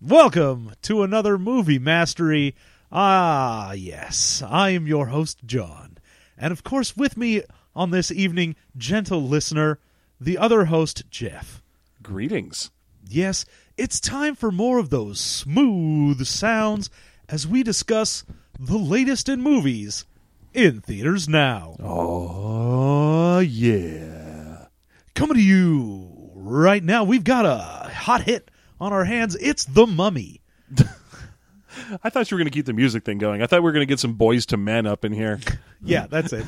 Welcome to another Movie Mastery. Ah, yes, I am your host, John. And of course, with me on this evening, gentle listener, the other host, Jeff. Greetings. Yes, it's time for more of those smooth sounds as we discuss the latest in movies in theaters now. Oh, yeah. Coming to you right now, we've got a hot hit on our hands. It's The Mummy. I thought you were going to keep the music thing going. I thought we were going to get some Boys to Men up in here. Yeah, that's it.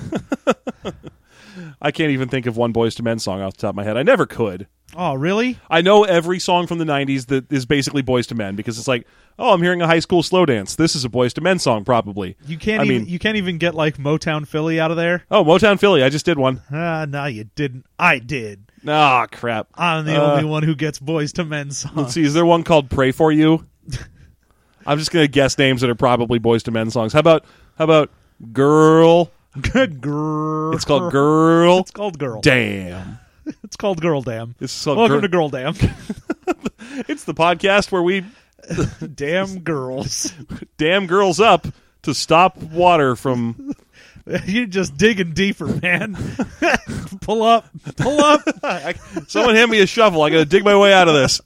I can't even think of one Boys to Men song off the top of my head. I never could. Oh, really? I know every song from the 90s that is basically Boys to Men because it's like, oh, I'm hearing a high school slow dance. This is a Boys to Men song, probably. You can't even get like Motown Philly out of there? Oh, Motown Philly. I just did one. No, you didn't. I did. Ah, crap. I'm the only one who gets Boys to Men songs. Let's see. Is there one called Pray For You? I'm just going to guess names that are probably Boys to Men songs. How about Girl? Girl. It's called Girl. It's called Girl. Damn. It's called Girl Damn. It's called Welcome to Girl Damn. It's the podcast where we damn girls. damn girls up to stop water from... You're just digging deeper, man. Pull up. Someone hand me a shovel. I got to dig my way out of this.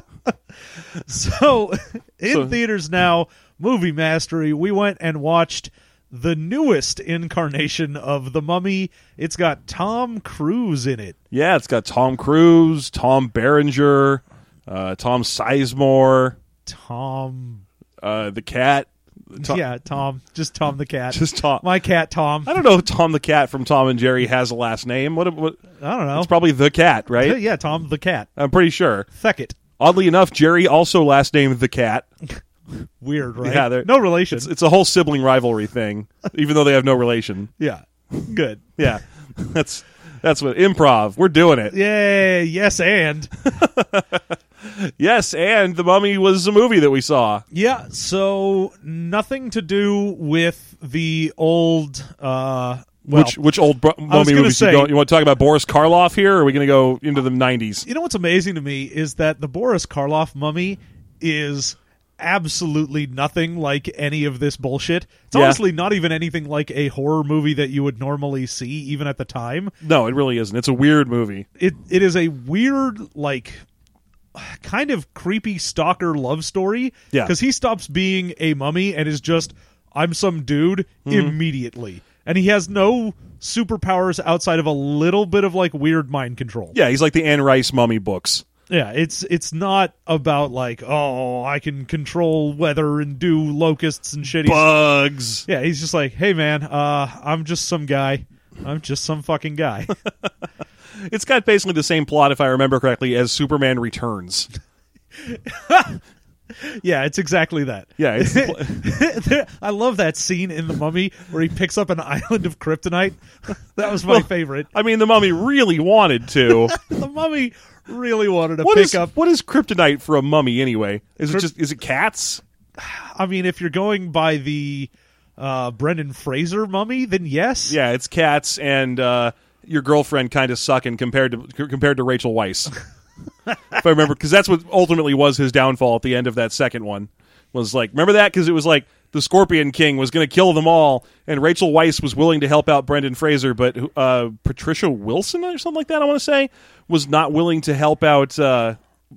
So, in theaters now, Movie Mastery, we went and watched the newest incarnation of The Mummy. It's got Tom Cruise in it. Yeah, it's got Tom Cruise, Tom Berenger, Tom Sizemore, Tom... the cat. Tom. Just Tom the cat. Just Tom. My cat, Tom. I don't know if Tom the cat from Tom and Jerry has a last name. What? I don't know. It's probably the cat, right? Yeah, Tom the cat. I'm pretty sure. Feckett. Oddly enough, Jerry also last named the cat. Weird, right? Yeah, no relation. It's a whole sibling rivalry thing, even though they have no relation. Yeah, good. Yeah, that's what improv. We're doing it. Yay! Yes, and yes, and The Mummy was a movie that we saw. Yeah. So nothing to do with the old. Which old Mummy movies you want to talk about? Boris Karloff here, or are we going to go into the 90s? You know what's amazing to me is that the Boris Karloff Mummy is absolutely nothing like any of this bullshit. It's honestly not even anything like a horror movie that you would normally see, even at the time. No, it really isn't. It's a weird movie. It is a weird, like, kind of creepy stalker love story. Yeah. Because he stops being a mummy and is just, I'm some dude immediately. And he has no superpowers outside of a little bit of, like, weird mind control. Yeah, he's like the Anne Rice Mummy books. Yeah, it's not about, like, oh, I can control weather and do locusts and shit. Bugs. Yeah, he's just like, hey, man, I'm just some guy. I'm just some fucking guy. It's got basically the same plot, if I remember correctly, as Superman Returns. Yeah, it's exactly that. Yeah, I love that scene in The Mummy where he picks up an island of kryptonite. That was my favorite. I mean, the Mummy really wanted to. The Mummy really wanted to pick up. What is kryptonite for a mummy anyway? Is it cats? I mean, if you're going by the Brendan Fraser Mummy, then yes. Yeah, it's cats and your girlfriend kind of sucking compared to Rachel Weisz. If I remember, because that's what ultimately was his downfall at the end of that second one. Was like, remember that? Because it was like the Scorpion King was going to kill them all, and Rachel Weisz was willing to help out Brendan Fraser, but Patricia Wilson or something like that, I want to say, was not willing to help out Arnold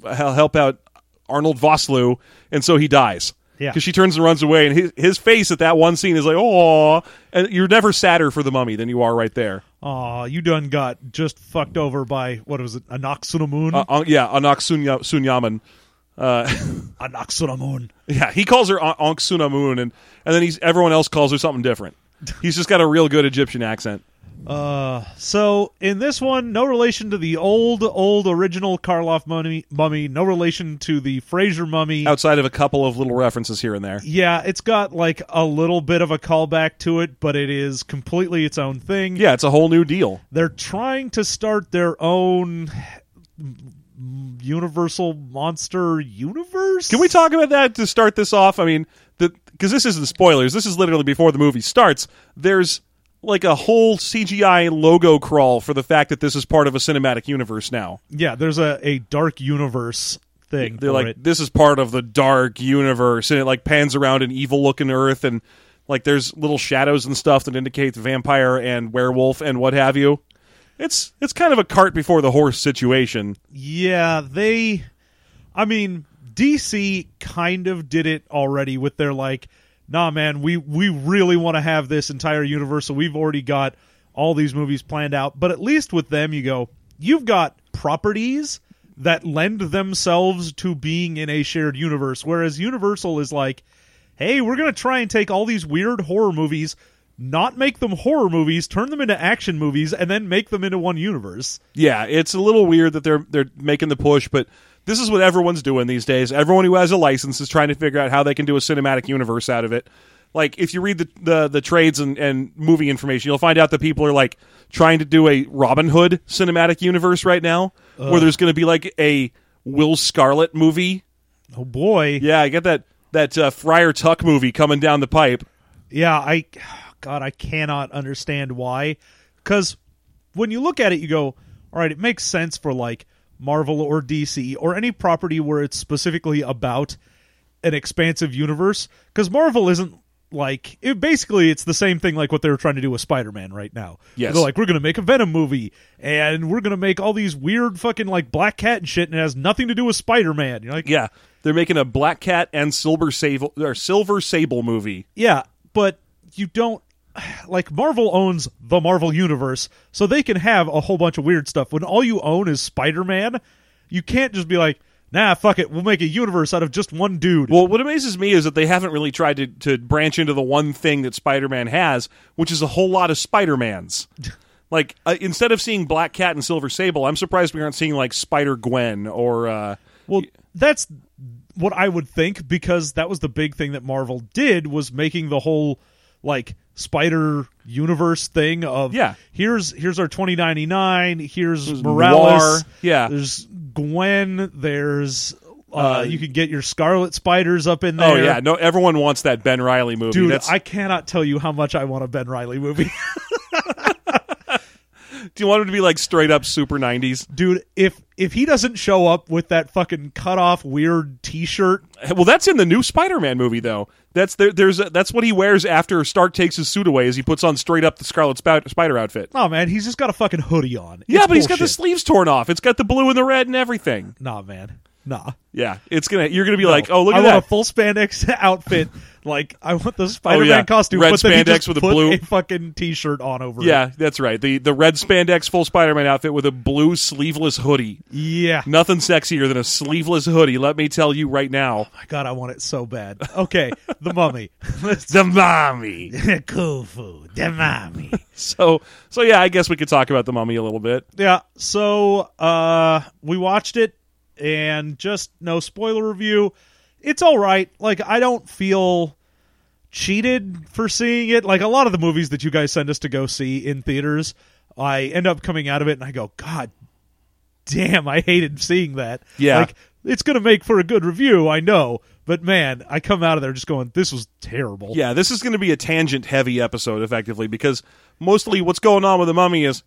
Vosloo, and so he dies. Yeah, because she turns and runs away, and his face at that one scene is like, oh, and you're never sadder for the Mummy than you are right there. Oh, you done got just fucked over by, what was it, Anck-Su-Namun? Yeah, Anck-Su-Namun. Anck-Su-Namun. Yeah, he calls her Anck-Su-Namun, and then everyone else calls her something different. He's just got a real good Egyptian accent. So in this one, no relation to the old original Karloff mummy, no relation to the Fraser Mummy. Outside of a couple of little references here and there. Yeah, it's got like a little bit of a callback to it, but it is completely its own thing. Yeah, it's a whole new deal. They're trying to start their own Universal Monster Universe? Can we talk about that to start this off? I mean, because this isn't spoilers. This is literally before the movie starts. There's like a whole CGI logo crawl for the fact that this is part of a cinematic universe now. Yeah, there's a dark universe thing. They're for like, it. this is part of the dark universe, and it like pans around an evil-looking Earth, and like there's little shadows and stuff that indicate the vampire and werewolf and what have you. It's kind of a cart before the horse situation. Yeah, DC kind of did it already with their like, nah, man, we really want to have this entire universe, so we've already got all these movies planned out. But at least with them, you go, you've got properties that lend themselves to being in a shared universe, whereas Universal is like, hey, we're going to try and take all these weird horror movies, not make them horror movies, turn them into action movies, and then make them into one universe. Yeah, it's a little weird that they're making the push, but this is what everyone's doing these days. Everyone who has a license is trying to figure out how they can do a cinematic universe out of it. Like, if you read the trades and movie information, you'll find out that people are, like, trying to do a Robin Hood cinematic universe right now, where there's going to be, like, a Will Scarlet movie. Oh, boy. Yeah, I get that Friar Tuck movie coming down the pipe. Yeah, I cannot understand why. Because when you look at it, you go, all right, it makes sense for, like, Marvel or DC or any property where it's specifically about an expansive universe. Because Marvel isn't like, it's the same thing like what they were trying to do with Spider-Man right now. Yes. They're like, we're going to make a Venom movie, and we're going to make all these weird fucking like Black Cat and shit, and it has nothing to do with Spider-Man. You're like, yeah, they're making a Black Cat and Silver Sable movie. yeah, but you don't, like, Marvel owns the Marvel Universe, so they can have a whole bunch of weird stuff. When all you own is Spider-Man, you can't just be like, nah, fuck it, we'll make a universe out of just one dude. Well, what amazes me is that they haven't really tried to branch into the one thing that Spider-Man has, which is a whole lot of Spider-Mans. Like, instead of seeing Black Cat and Silver Sable, I'm surprised we aren't seeing, like, Spider-Gwen or... Well, that's what I would think, because that was the big thing that Marvel did, was making the whole, like, Spider Universe thing of, yeah, here's our 2099, here's Morales, Noir. Yeah, there's Gwen, there's you can get your Scarlet Spiders up in there. Oh yeah, no, everyone wants that Ben Reilly movie. Dude, I cannot tell you how much I want a Ben Reilly movie. Do you want him to be like straight up super 90s? Dude, if he doesn't show up with that fucking cut off weird t-shirt. Well, that's in the new Spider-Man movie though. That's what he wears after Stark takes his suit away, as he puts on straight up the Scarlet Spider outfit. Oh man, he's just got a fucking hoodie on. Yeah, It's but he's got the bullshit. sleeves torn off. It's got the blue and the red and everything. Nah, man. Nah. Yeah, you're gonna be like, oh, look at I that. want a full spandex outfit. Like, I want the Spider-Man costume. Red but then he spandex just with a put blue a fucking t-shirt on over it. Yeah, that's right. The red spandex full Spider-Man outfit with a blue sleeveless hoodie. Yeah. Nothing sexier than a sleeveless hoodie, let me tell you right now. Oh my God, I want it so bad. Okay, The Mummy. The Mummy. Cool food. The Mummy. So yeah, I guess we could talk about The Mummy a little bit. Yeah, so we watched it, and just no spoiler review. It's all right. Like, I don't feel cheated for seeing it. Like, a lot of the movies that you guys send us to go see in theaters, I end up coming out of it and I go, God damn, I hated seeing that. Yeah. Like, it's going to make for a good review, I know. But man, I come out of there just going, this was terrible. Yeah, this is going to be a tangent-heavy episode, effectively, because mostly what's going on with The Mummy is,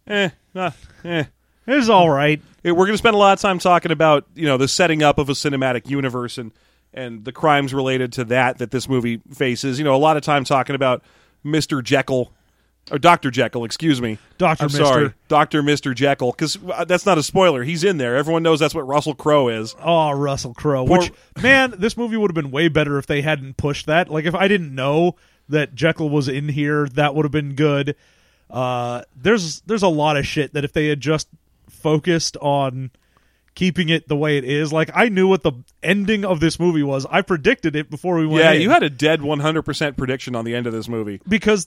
It's all right. We're going to spend a lot of time talking about, the setting up of a cinematic universe and the crimes related to that this movie faces. A lot of time talking about Mr. Jekyll, or Dr. Jekyll, excuse me. Sorry, Dr. Mr. Jekyll, because that's not a spoiler. He's in there. Everyone knows that's what Russell Crowe is. Oh, Russell Crowe. Which, man, this movie would have been way better if they hadn't pushed that. Like, if I didn't know that Jekyll was in here, that would have been good. There's a lot of shit that if they had just focused on keeping it the way it is. Like, I knew what the ending of this movie was. I predicted it before we went in. Yeah, you had a dead 100% prediction on the end of this movie. Because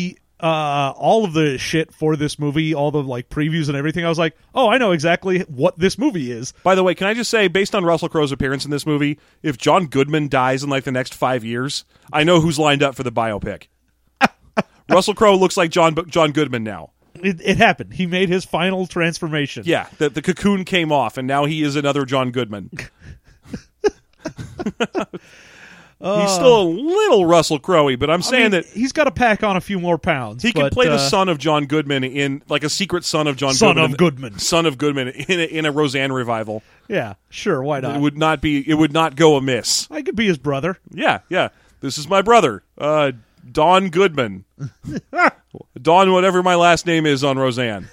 all of the shit for this movie, all the like previews and everything, I was like, oh, I know exactly what this movie is. By the way, can I just say, based on Russell Crowe's appearance in this movie, if John Goodman dies in like the next 5 years, I know who's lined up for the biopic. Russell Crowe looks like John Goodman now. It happened. He made his final transformation. Yeah, the cocoon came off, and now he is another John Goodman. He's still a little Russell Crowe-y, but I'm saying that he's got to pack on a few more pounds. he could play the son of John Goodman in like a secret son of John son Goodman. Son of Goodman in a Roseanne revival. Yeah, sure, why not? It would not go amiss. I could be his brother. Yeah. This is my brother, Don Goodman. Don, whatever my last name is on Roseanne.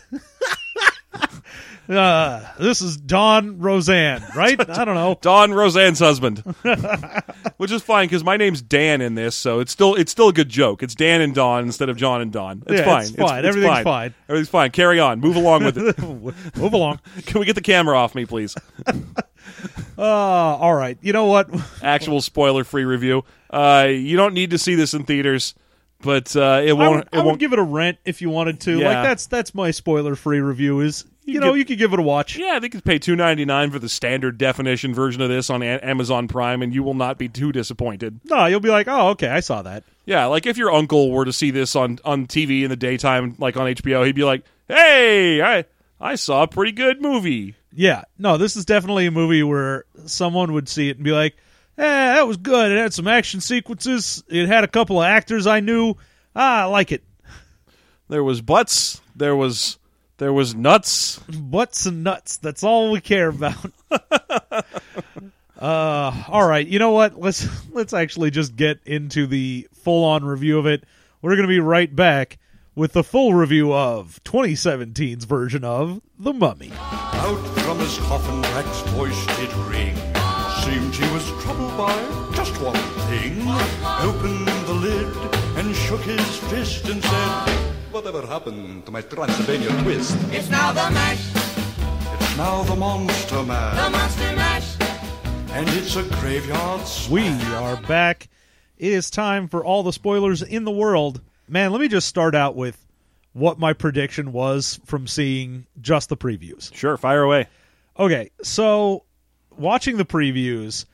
This is Don Roseanne, right? I don't know. Don Roseanne's husband. Which is fine because my name's Dan in this, so it's still a good joke. It's Dan and Don instead of John and Don. It's fine. It's fine. Everything's fine. Everything's fine. Carry on. Move along with it. Move along. Can we get the camera off me, please? All right. You know what? Actual spoiler-free review. You don't need to see this in theaters, but it won't. I would give it a rent if you wanted to. Yeah. Like that's my spoiler-free review. Is you could give it a watch. Yeah, I think you could pay $2.99 for the standard definition version of this on Amazon Prime, and you will not be too disappointed. No, you'll be like, oh, okay, I saw that. Yeah, like if your uncle were to see this on TV in the daytime, like on HBO, he'd be like, hey, I saw a pretty good movie. Yeah, no, this is definitely a movie where someone would see it and be like, that was good. It had some action sequences. It had a couple of actors I knew. I like it. There was butts. There was nuts. Butts and nuts. That's all we care about. All right, you know what? Let's actually just get into the full-on review of it. We're going to be right back with the full review of 2017's version of The Mummy. Out from his coffin Jack's voice did ring. Seemed he was troubled by just one thing. Opened the lid and shook his fist and said, whatever happened to my Transylvania twist? It's now the mash. It's now the Monster Mash. The Monster Mash. And it's a graveyard smash. We are back. It is time for all the spoilers in the world. Man, let me just start out with what my prediction was from seeing just the previews. Sure, fire away. Okay, so watching the previews,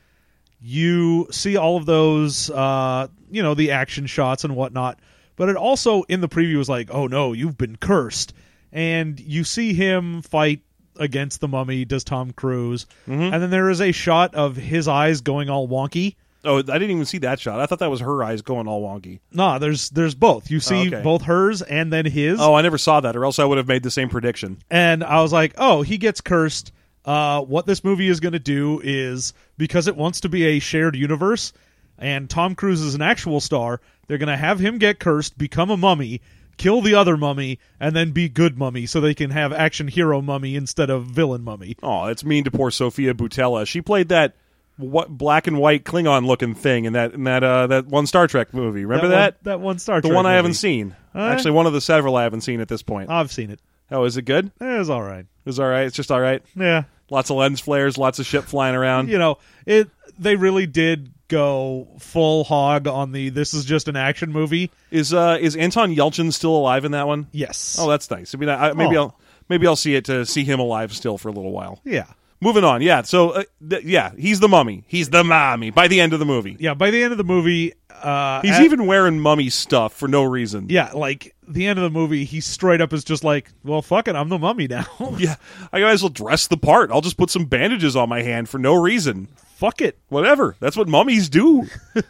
you see all of those, the action shots and whatnot, but it also in the preview was like, oh no, you've been cursed. And you see him fight against the mummy, does Tom Cruise, and then there is a shot of his eyes going all wonky. Oh, I didn't even see that shot. I thought that was her eyes going all wonky. No, there's both. You see both hers and then his. Oh, I never saw that, or else I would have made the same prediction. And I was like, oh, he gets cursed. What this movie is going to do is, because it wants to be a shared universe, and Tom Cruise is an actual star, they're going to have him get cursed, become a mummy, kill the other mummy, and then be good mummy, so they can have action hero mummy instead of villain mummy. Oh, it's mean to poor Sophia Boutella. She played that black and white Klingon looking thing in that one Star Trek movie. Remember that? That one Star Trek The one movie. I haven't seen. Actually, one of the several I haven't seen at this point. I've seen it. Oh, is it good? It was all right. It was all right. It's just all right. Yeah. Lots of lens flares, lots of shit flying around. They really did go full hog on this is just an action movie. Is Anton Yelchin still alive in that one? Yes. Oh, that's nice. I mean, maybe I'll see it to see him alive still for a little while. Yeah. Moving on, yeah. So, he's the mummy. He's the mommy by the end of the movie. Yeah, by the end of the movie... he's even wearing mummy stuff for no reason. Yeah, like, the end of the movie, he straight up is just like, well, fuck it, I'm the mummy now. Yeah, I might as well dress the part. I'll just put some bandages on my hand for no reason. Fuck it. Whatever. That's what mummies do.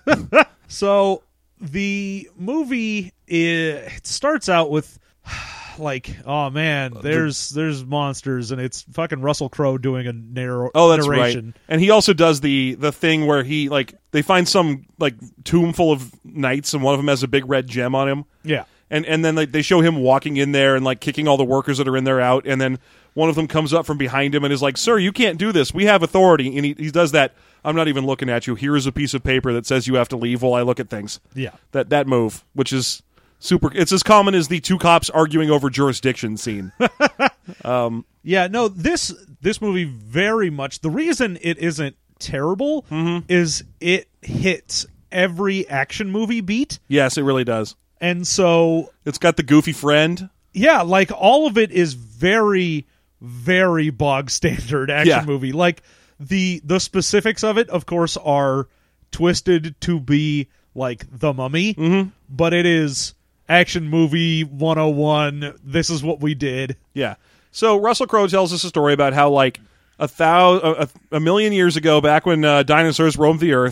So, the movie, it starts out with... like, oh man, there's monsters, and it's fucking Russell Crowe doing a narration. Oh, that's right. And he also does the thing where he they find some tomb full of knights, and one of them has a big red gem on him. Yeah, and then they show him walking in there and kicking all the workers that are in there out, and then one of them comes up from behind him and is like, "Sir, you can't do this. We have authority." And he does that. I'm not even looking at you. Here is a piece of paper that says you have to leave while I look at things. Yeah, that move, which is super. It's as common as the two cops arguing over jurisdiction scene. Yeah, no, this movie very much, the reason it isn't terrible is it hits every action movie beat. Yes, it really does. And so... it's got the goofy friend. Yeah, all of it is very, very bog standard action movie. The specifics of it, of course, are twisted to be The Mummy, but it is... action movie 101. This is what we did. Yeah. So Russell Crowe tells us a story about how a million years ago, back when dinosaurs roamed the earth,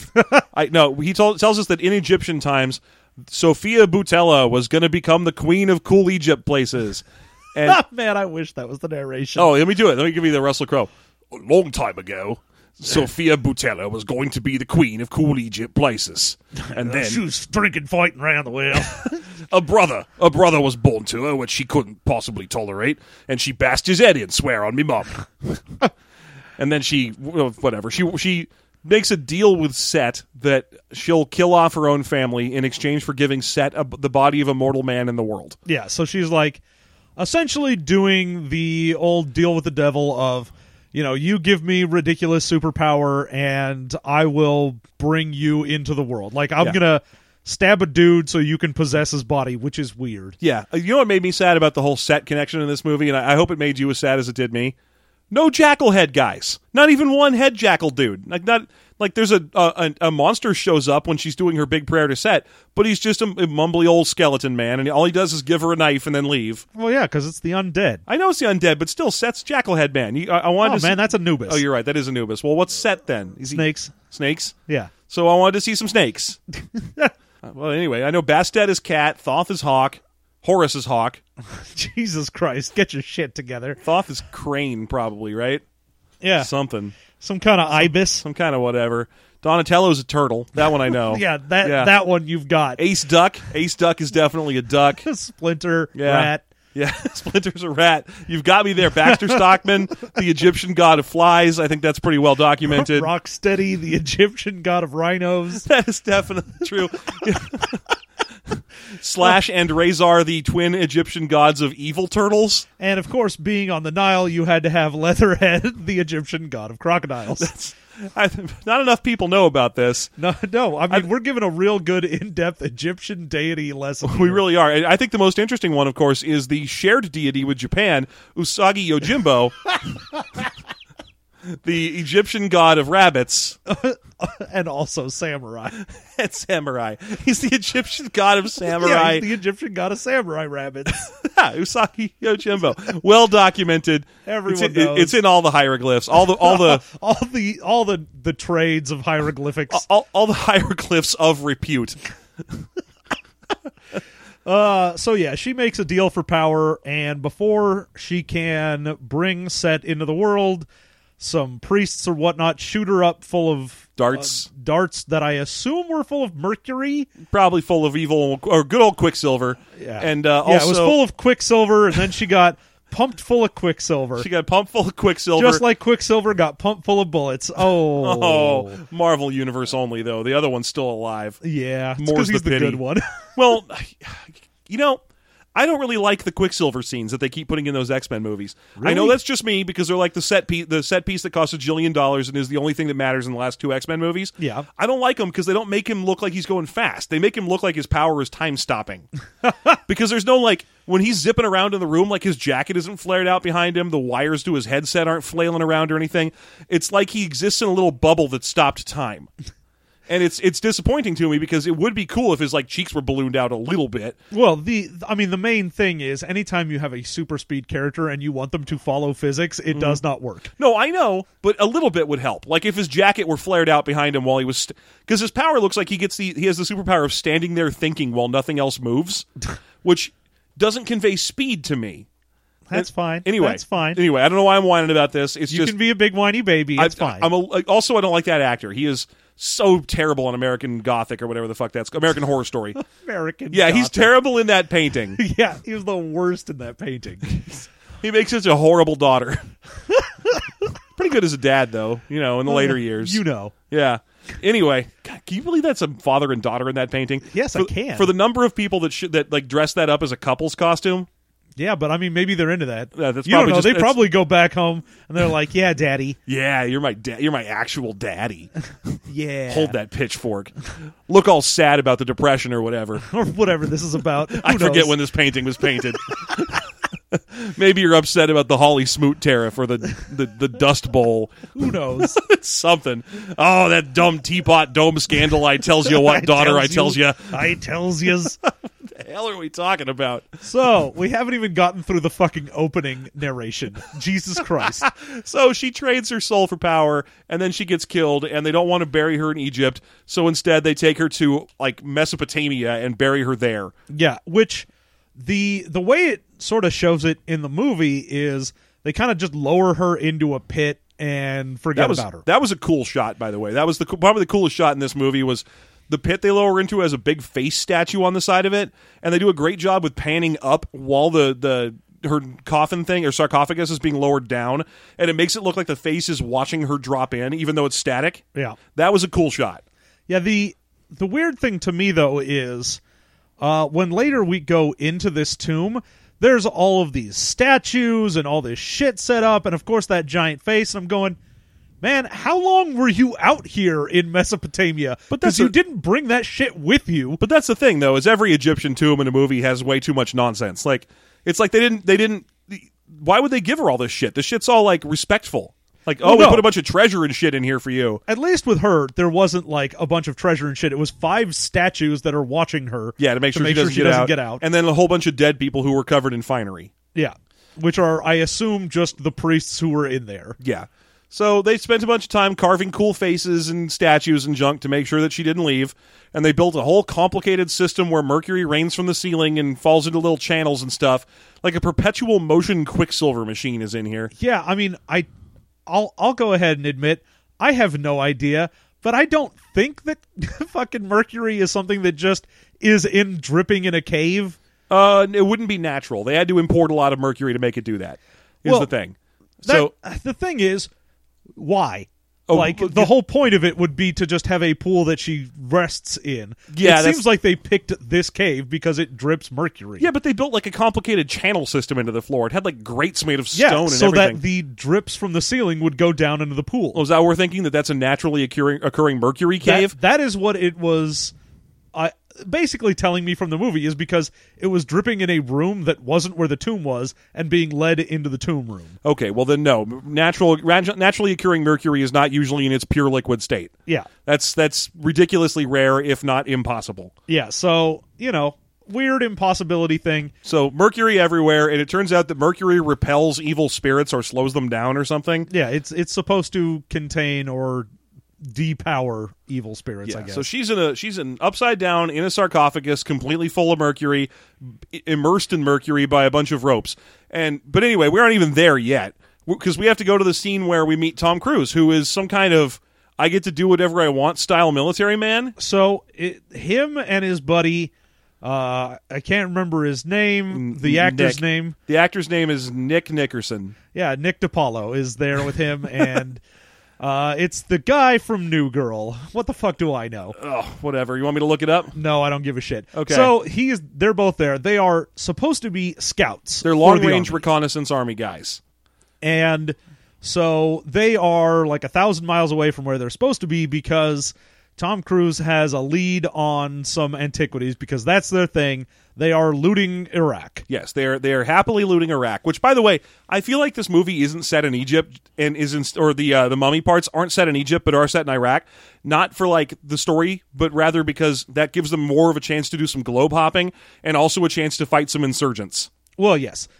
He tells us that in Egyptian times, Sophia Boutella was going to become the queen of cool Egypt places. And Man, I wish that was the narration. let me do it. Let me give you the Russell Crowe. A long time ago, Sophia Boutella was going to be the queen of cool Egypt places. And then she was drinking, fighting around the well. a brother was born to her, which she couldn't possibly tolerate, and she bashed his head in, swear on me mum. And then she makes a deal with Set that she'll kill off her own family in exchange for giving Set the body of a mortal man in the world. Yeah, so she's like essentially doing the old deal with the devil of, you give me ridiculous superpower and I will bring you into the world. Like, I'm going to stab a dude so you can possess his body, which is weird. Yeah. You know what made me sad about the whole Set connection in this movie, and I hope it made you as sad as it did me? No jackal head guys. Not even one head jackal dude. Like there's a monster shows up when she's doing her big prayer to Set, but he's just a mumbly old skeleton man, and all he does is give her a knife and then leave. Well, yeah, because it's the undead. I know it's the undead, but still, Set's jackal head man. I wanted to man, that's Anubis. Oh, you're right. That is Anubis. Well, what's Set then? Snakes. Snakes? Yeah. So I wanted to see some snakes. Well, anyway, I know Bastet is cat, Thoth is hawk, Horus is hawk. Jesus Christ, get your shit together. Thoth is crane, probably, right? Yeah. Something. Some kind of ibis. Some kind of whatever. Donatello's a turtle. That one I know. That one you've got. Ace Duck. Ace Duck is definitely a duck. Splinter, rat. Yeah, Splinter's a rat. You've got me there. Baxter Stockman, the Egyptian god of flies. I think that's pretty well documented. Rocksteady, the Egyptian god of rhinos. That is definitely true. Slash and Razor, the twin Egyptian gods of evil turtles. And, of course, being on the Nile, you had to have Leatherhead, the Egyptian god of crocodiles. Not enough people know about this. No. I mean, we're given a real good, in-depth Egyptian deity lesson. We really are. I think the most interesting one, of course, is the shared deity with Japan, Usagi Yojimbo, the Egyptian god of rabbits. And also samurai. And samurai. He's the Egyptian god of samurai. Yeah, he's the Egyptian god of samurai rabbits. Yeah, Usagi Yojimbo. Well documented. Everyone knows. It's in all the hieroglyphs. All the trades of hieroglyphics. All the hieroglyphs of repute. So yeah, she makes a deal for power, and before she can bring Set into the world, some priests or whatnot shoot her up full of darts that I assume were full of mercury, probably full of evil or good old Quicksilver. Yeah, and also, it was full of Quicksilver, and then she got pumped full of Quicksilver. She got pumped full of Quicksilver, just like Quicksilver got pumped full of bullets. Oh, Marvel Universe only though. The other one's still alive. Yeah, More's he's the pity. good one. Well, I don't really like the Quicksilver scenes that they keep putting in those X-Men movies. Really? I know that's just me because they're like the set piece that costs $1 jillion and is the only thing that matters in the last two X-Men movies. Yeah. I don't like them because they don't make him look like he's going fast. They make him look like his power is time stopping. Because there's no when he's zipping around in the room, his jacket isn't flared out behind him, the wires to his headset aren't flailing around or anything. It's like he exists in a little bubble that stopped time. And it's disappointing to me because it would be cool if his cheeks were ballooned out a little bit. Well, the main thing is anytime you have a super speed character and you want them to follow physics, it does not work. No, I know, but a little bit would help. Like if his jacket were flared out behind him while he was, because his power looks like he has the superpower of standing there thinking while nothing else moves, which doesn't convey speed to me. That's fine. Anyway, that's fine. Anyway, I don't know why I'm whining about this. It's you just can be a big whiny baby. It's fine. Also, I don't like that actor. He is so terrible on American Gothic or whatever the fuck that's American Horror Story. American. Yeah, Gothic. he's terrible in that painting. Yeah, he was the worst in that painting. He makes such a horrible daughter. Pretty good as a dad, though. In the later years. Yeah. Anyway, God, can you believe that's a father and daughter in that painting? Yes, I can. For the number of people that dress that up as a couple's costume. Yeah, but maybe they're into that. Yeah, that's you don't know. they probably go back home and they're like, "Yeah, daddy. Yeah, you're my You're my actual daddy. Yeah, hold that pitchfork. Look all sad about the depression or whatever, or whatever this is about. I forget when this painting was painted. Maybe you're upset about the Holly Smoot tariff or the Dust Bowl. Who knows? It's something. Oh, that dumb teapot dome scandal. I tells you what, daughter. I tells you. I tells yous. hell are we talking about? So, we haven't even gotten through the fucking opening narration. Jesus Christ. So she trades her soul for power, and then she gets killed, and they don't want to bury her in Egypt, so instead they take her to, like, Mesopotamia and bury her there. Yeah, which the way it sort of shows it in the movie is they kind of just lower her into a pit and forget about her. That was a cool shot, by the way. That was probably the coolest shot in this movie was the pit they lower into has a big face statue on the side of it, and they do a great job with panning up while her coffin thing or sarcophagus is being lowered down, and it makes it look like the face is watching her drop in, even though it's static. Yeah. That was a cool shot. Yeah, the weird thing to me, though, is when later we go into this tomb, there's all of these statues and all this shit set up, and of course that giant face, and I'm going, man, how long were you out here in Mesopotamia? Because you didn't bring that shit with you. But that's the thing, though, is every Egyptian tomb in a movie has way too much nonsense. Like, it's like they didn't. Why would they give her all this shit? This shit's all, like, respectful. Like, we put a bunch of treasure and shit in here for you. At least with her, there wasn't, like, a bunch of treasure and shit. It was 5 statues that are watching her. Yeah, to make sure she doesn't get out. And then a whole bunch of dead people who were covered in finery. Yeah, which are, I assume, just the priests who were in there. Yeah. So they spent a bunch of time carving cool faces and statues and junk to make sure that she didn't leave. And they built a whole complicated system where Mercury rains from the ceiling and falls into little channels and stuff. Like a perpetual motion Quicksilver machine is in here. Yeah, I mean, I'll go ahead and admit, I have no idea, but I don't think that fucking Mercury is something that just is dripping in a cave. It wouldn't be natural. They had to import a lot of Mercury to make it do that, is the thing. So the thing is, why? Oh, the whole point of it would be to just have a pool that she rests in. Yeah, it seems like they picked this cave because it drips mercury. Yeah, but they built like a complicated channel system into the floor. It had like grates made of stone and so everything. that the drips from the ceiling would go down into the pool. Oh, is that what we're thinking? That's a naturally occurring mercury cave? That is what it was basically telling me from the movie, is because it was dripping in a room that wasn't where the tomb was and being led into the tomb room. Okay, well then no. Naturally occurring mercury is not usually in its pure liquid state. Yeah. That's ridiculously rare, if not impossible. Yeah, so, weird impossibility thing. So mercury everywhere, and it turns out that mercury repels evil spirits or slows them down or something. Yeah, it's supposed to contain or depower evil spirits, I guess. So she's in upside down in a sarcophagus, completely full of mercury, immersed in mercury by a bunch of ropes. But anyway, we aren't even there yet, because we have to go to the scene where we meet Tom Cruise, who is some kind of I get to do whatever I want style military man. So him and his buddy, I can't remember his name, the actor's name. The actor's name is Nick Nickerson. Yeah, Nick DiPaolo is there with him, and it's the guy from New Girl. What the fuck do I know? Oh, whatever. You want me to look it up? No, I don't give a shit. Okay. So they're both there. They are supposed to be scouts. They're long-range reconnaissance army guys. And so they are like 1,000 miles away from where they're supposed to be because Tom Cruise has a lead on some antiquities because that's their thing. They are looting Iraq. Yes, they are happily looting Iraq. Which, by the way, I feel like this movie isn't set in Egypt and the mummy parts aren't set in Egypt, but are set in Iraq. Not for like the story, but rather because that gives them more of a chance to do some globe hopping and also a chance to fight some insurgents. Well, yes,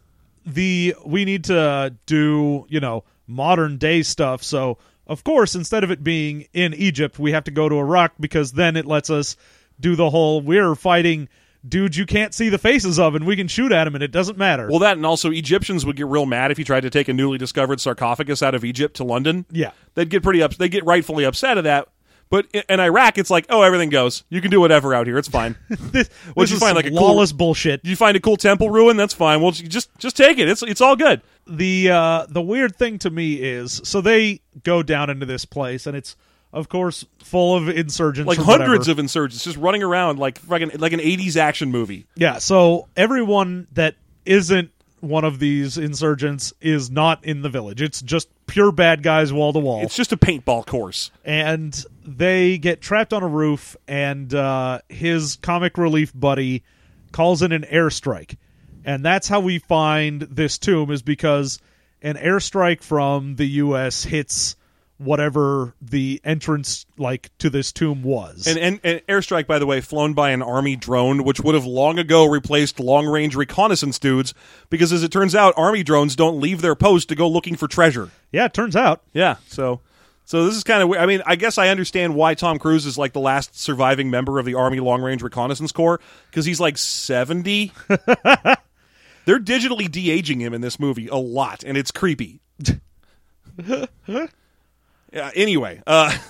we need to do modern day stuff. So of course, instead of it being in Egypt, we have to go to Iraq because then it lets us do the whole we're fighting dudes you can't see the faces of and we can shoot at them and it doesn't matter. Well, that and also Egyptians would get real mad if you tried to take a newly discovered sarcophagus out of Egypt to London. Yeah. They'd get they get rightfully upset at that. But in Iraq, it's like, oh, everything goes. You can do whatever out here. It's fine. This is find, like lawless bullshit. You find a cool temple ruin? That's fine. Well, just take it. It's all good. The weird thing to me is, so they go down into this place, and it's, of course, full of insurgents. Like hundreds of insurgents just running around like an 80s action movie. Yeah, so everyone that isn't one of these insurgents is not in the village. It's just pure bad guys wall to wall. It's just a paintball course. And they get trapped on a roof, and his comic relief buddy calls in an airstrike. And that's how we find this tomb, is because an airstrike from the U.S. hits whatever the entrance like to this tomb was. And airstrike, by the way, flown by an army drone, which would have long ago replaced long-range reconnaissance dudes, because as it turns out, army drones don't leave their post to go looking for treasure. Yeah, it turns out. Yeah, so this is kind of weird. I mean, I guess I understand why Tom Cruise is like the last surviving member of the Army Long-Range Reconnaissance Corps, because he's like 70. They're digitally de-aging him in this movie a lot, and it's creepy. Yeah. Anyway, I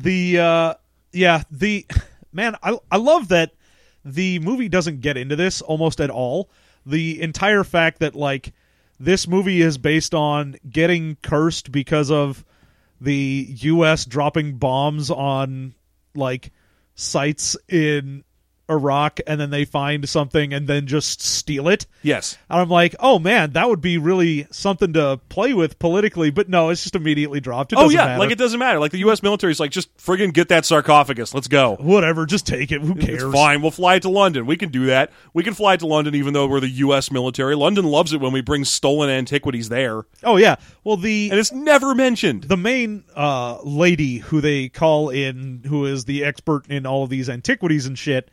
love that the movie doesn't get into this almost at all. The entire fact that like this movie is based on getting cursed because of the U.S. dropping bombs on like sites in Iraq, and then they find something and then just steal it. yes. And I'm like, oh man, that would be really something to play with politically, but no, it's just immediately dropped. It doesn't matter. Like it doesn't matter. Like the U.S. military is like, just friggin' get that sarcophagus. Let's go. Whatever, just take it. Who cares? It's fine. We'll fly it to London. We can do that. We can fly it to London even though we're the U.S. military. London loves it when we bring stolen antiquities there. Oh yeah. Well, And it's never mentioned. the main lady who they call in, who is the expert in all of these antiquities and shit,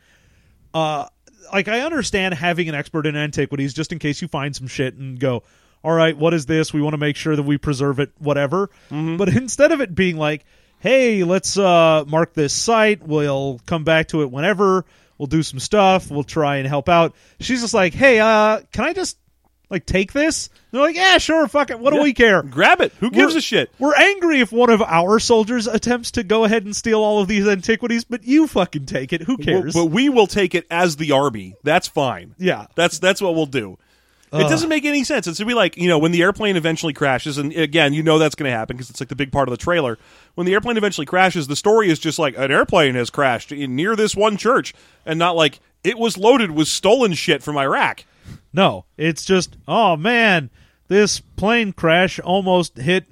like I understand having an expert in antiquities just in case you find some shit and go, all right, what is this? We want to make sure that we preserve it, whatever. Mm-hmm. But instead of it being like, hey, let's mark this site, we'll come back to it whenever, we'll do some stuff, we'll try and help out. She's just like, hey, can I just like take this? And they're like, yeah, sure, fuck it. What do we care? Grab it. Who gives a shit? We're angry if one of our soldiers attempts to go ahead and steal all of these antiquities, but you fucking take it. Who cares? But we will take it as the army. That's fine. Yeah. That's what we'll do. It doesn't make any sense. It's to be like, when the airplane eventually crashes, and again, that's going to happen because it's like the big part of the trailer. When the airplane eventually crashes, the story is just like, an airplane has crashed near this one church, and not like, it was loaded with stolen shit from Iraq. No, it's just, oh man, this plane crash almost hit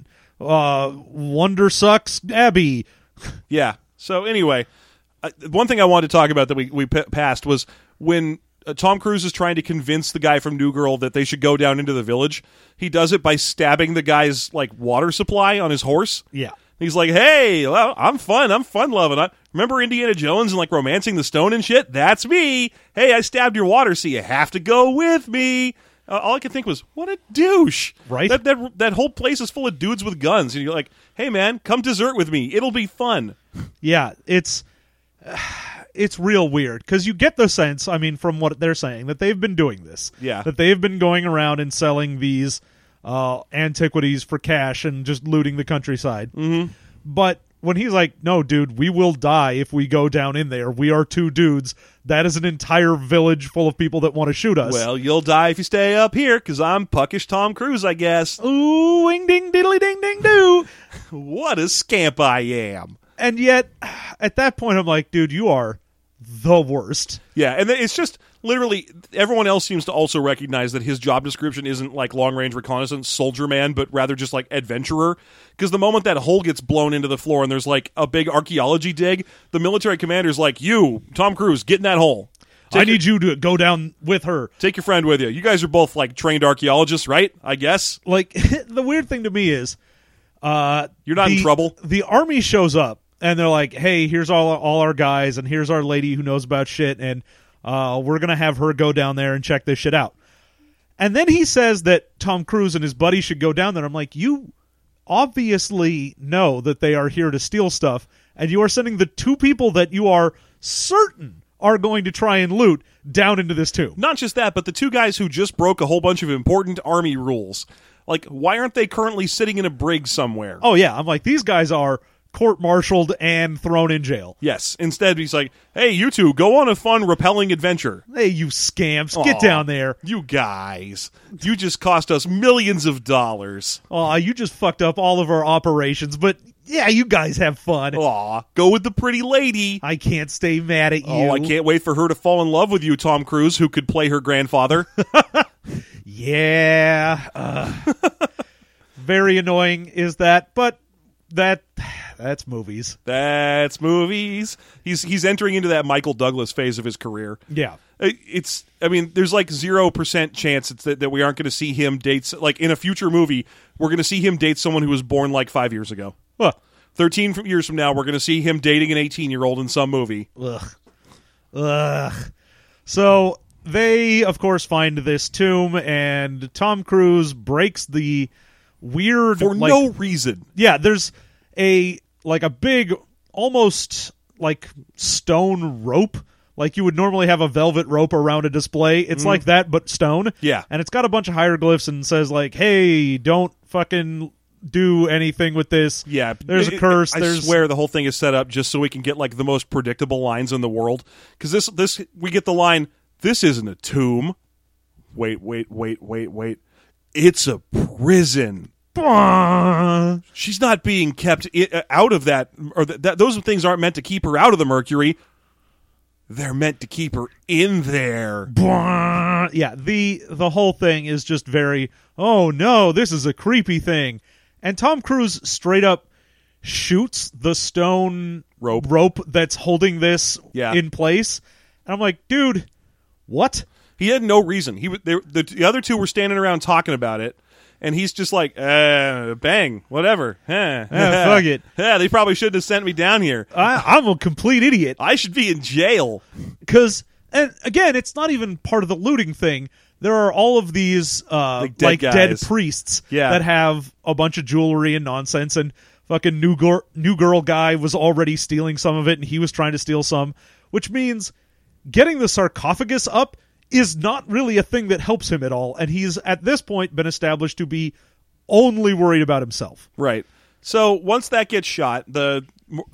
Wondersucks Abbey. Yeah. So anyway, one thing I wanted to talk about that we passed was when Tom Cruise is trying to convince the guy from New Girl that they should go down into the village. He does it by stabbing the guy's like water supply on his horse. Yeah. He's like, hey, well, I'm fun loving. Remember Indiana Jones and like romancing the stone and shit? That's me. Hey, I stabbed your water, so you have to go with me. All I could think was, what a douche. Right? That whole place is full of dudes with guns. And you're like, hey, man, come dessert with me. It'll be fun. Yeah, it's real weird because you get the sense, I mean, from what they're saying, that they've been doing this. Yeah. That they've been going around and selling these antiquities for cash and just looting the countryside. Mm-hmm. But when he's like, no, dude, we will die if we go down in there. We are two dudes. That is an entire village full of people that want to shoot us. Well, you'll die if you stay up here because I'm puckish Tom Cruise, I guess. Ooh, wing ding diddly ding ding doo. What a scamp I am. And yet, at that point, I'm like, dude, you are the worst. Yeah, and it's just literally everyone else seems to also recognize that his job description isn't like long-range reconnaissance soldier man, but rather just like adventurer. Because the moment that hole gets blown into the floor and there's like a big archaeology dig, the military commander's like, you, Tom Cruise, get in that hole. I need you to go down with her. Take your friend with you. You guys are both like trained archaeologists, right? I guess. Like, the weird thing to me is you're not in trouble. The army shows up and they're like, hey, here's all our guys and here's our lady who knows about shit, and we're going to have her go down there and check this shit out. And then he says that Tom Cruise and his buddy should go down there. I'm like, you obviously know that they are here to steal stuff, and you are sending the two people that you are certain are going to try and loot down into this tomb. Not just that, but the two guys who just broke a whole bunch of important army rules. Like, why aren't they currently sitting in a brig somewhere? Oh, yeah. I'm like, these guys are court-martialed and thrown in jail. Yes. Instead, he's like, hey, you two, go on a fun, rappelling adventure. Hey, you scamps, get down there. You guys. You just cost us millions of dollars. Aw, you just fucked up all of our operations, but yeah, you guys have fun. Aw, go with the pretty lady. I can't stay mad at you. Oh, I can't wait for her to fall in love with you, Tom Cruise, who could play her grandfather. Yeah. Very annoying is that, but that's movies. That's movies. He's entering into that Michael Douglas phase of his career. Yeah. There's like 0% chance that we aren't going to see him date, like in a future movie, we're going to see him date someone who was born like 5 years ago. Huh. 13 years from now, we're going to see him dating an 18-year-old in some movie. Ugh. So they, of course, find this tomb, and Tom Cruise breaks the weird... For no reason. Yeah, there's a big, almost like stone rope. Like you would normally have a velvet rope around a display. It's like that, but stone. Yeah. And it's got a bunch of hieroglyphs and says like, hey, don't fucking do anything with this. Yeah. There's a curse. I swear the whole thing is set up just so we can get like the most predictable lines in the world. Because this we get the line, this isn't a tomb. Wait. It's a prison. She's not being kept out of that, or those things aren't meant to keep her out of the mercury. They're meant to keep her in there. Yeah, the whole thing is just very, oh no, this is a creepy thing. And Tom Cruise straight up shoots the stone rope that's holding this in place. And I'm like, dude, what? He had no reason. The other two were standing around talking about it. And he's just like, bang, whatever. Fuck it. Yeah, they probably shouldn't have sent me down here. I'm a complete idiot. I should be in jail. Because, and again, it's not even part of the looting thing. There are all of these dead priests that have a bunch of jewelry and nonsense, and fucking New Girl guy was already stealing some of it, and he was trying to steal some, which means getting the sarcophagus up is not really a thing that helps him at all, and he's at this point been established to be only worried about himself. Right. So once that gets shot, the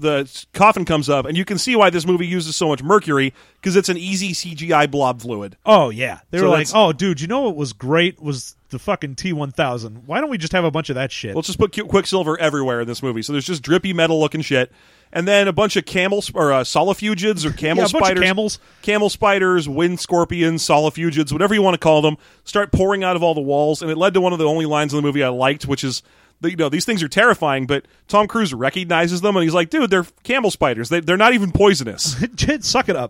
coffin comes up, and you can see why this movie uses so much mercury, because it's an easy CGI blob fluid. Oh, yeah. They were like, oh, dude, you know what was great was the fucking T-1000. Why don't we just have a bunch of that shit? Let's just put Quicksilver everywhere in this movie. So there's just drippy metal-looking shit. And then a bunch of solifugids or camel spiders. Camel spiders, wind scorpions, solifugids, whatever you want to call them, start pouring out of all the walls. And it led to one of the only lines in the movie I liked, which is, these things are terrifying, but Tom Cruise recognizes them, and he's like, dude, they're camel spiders. They're not even poisonous. Suck it up.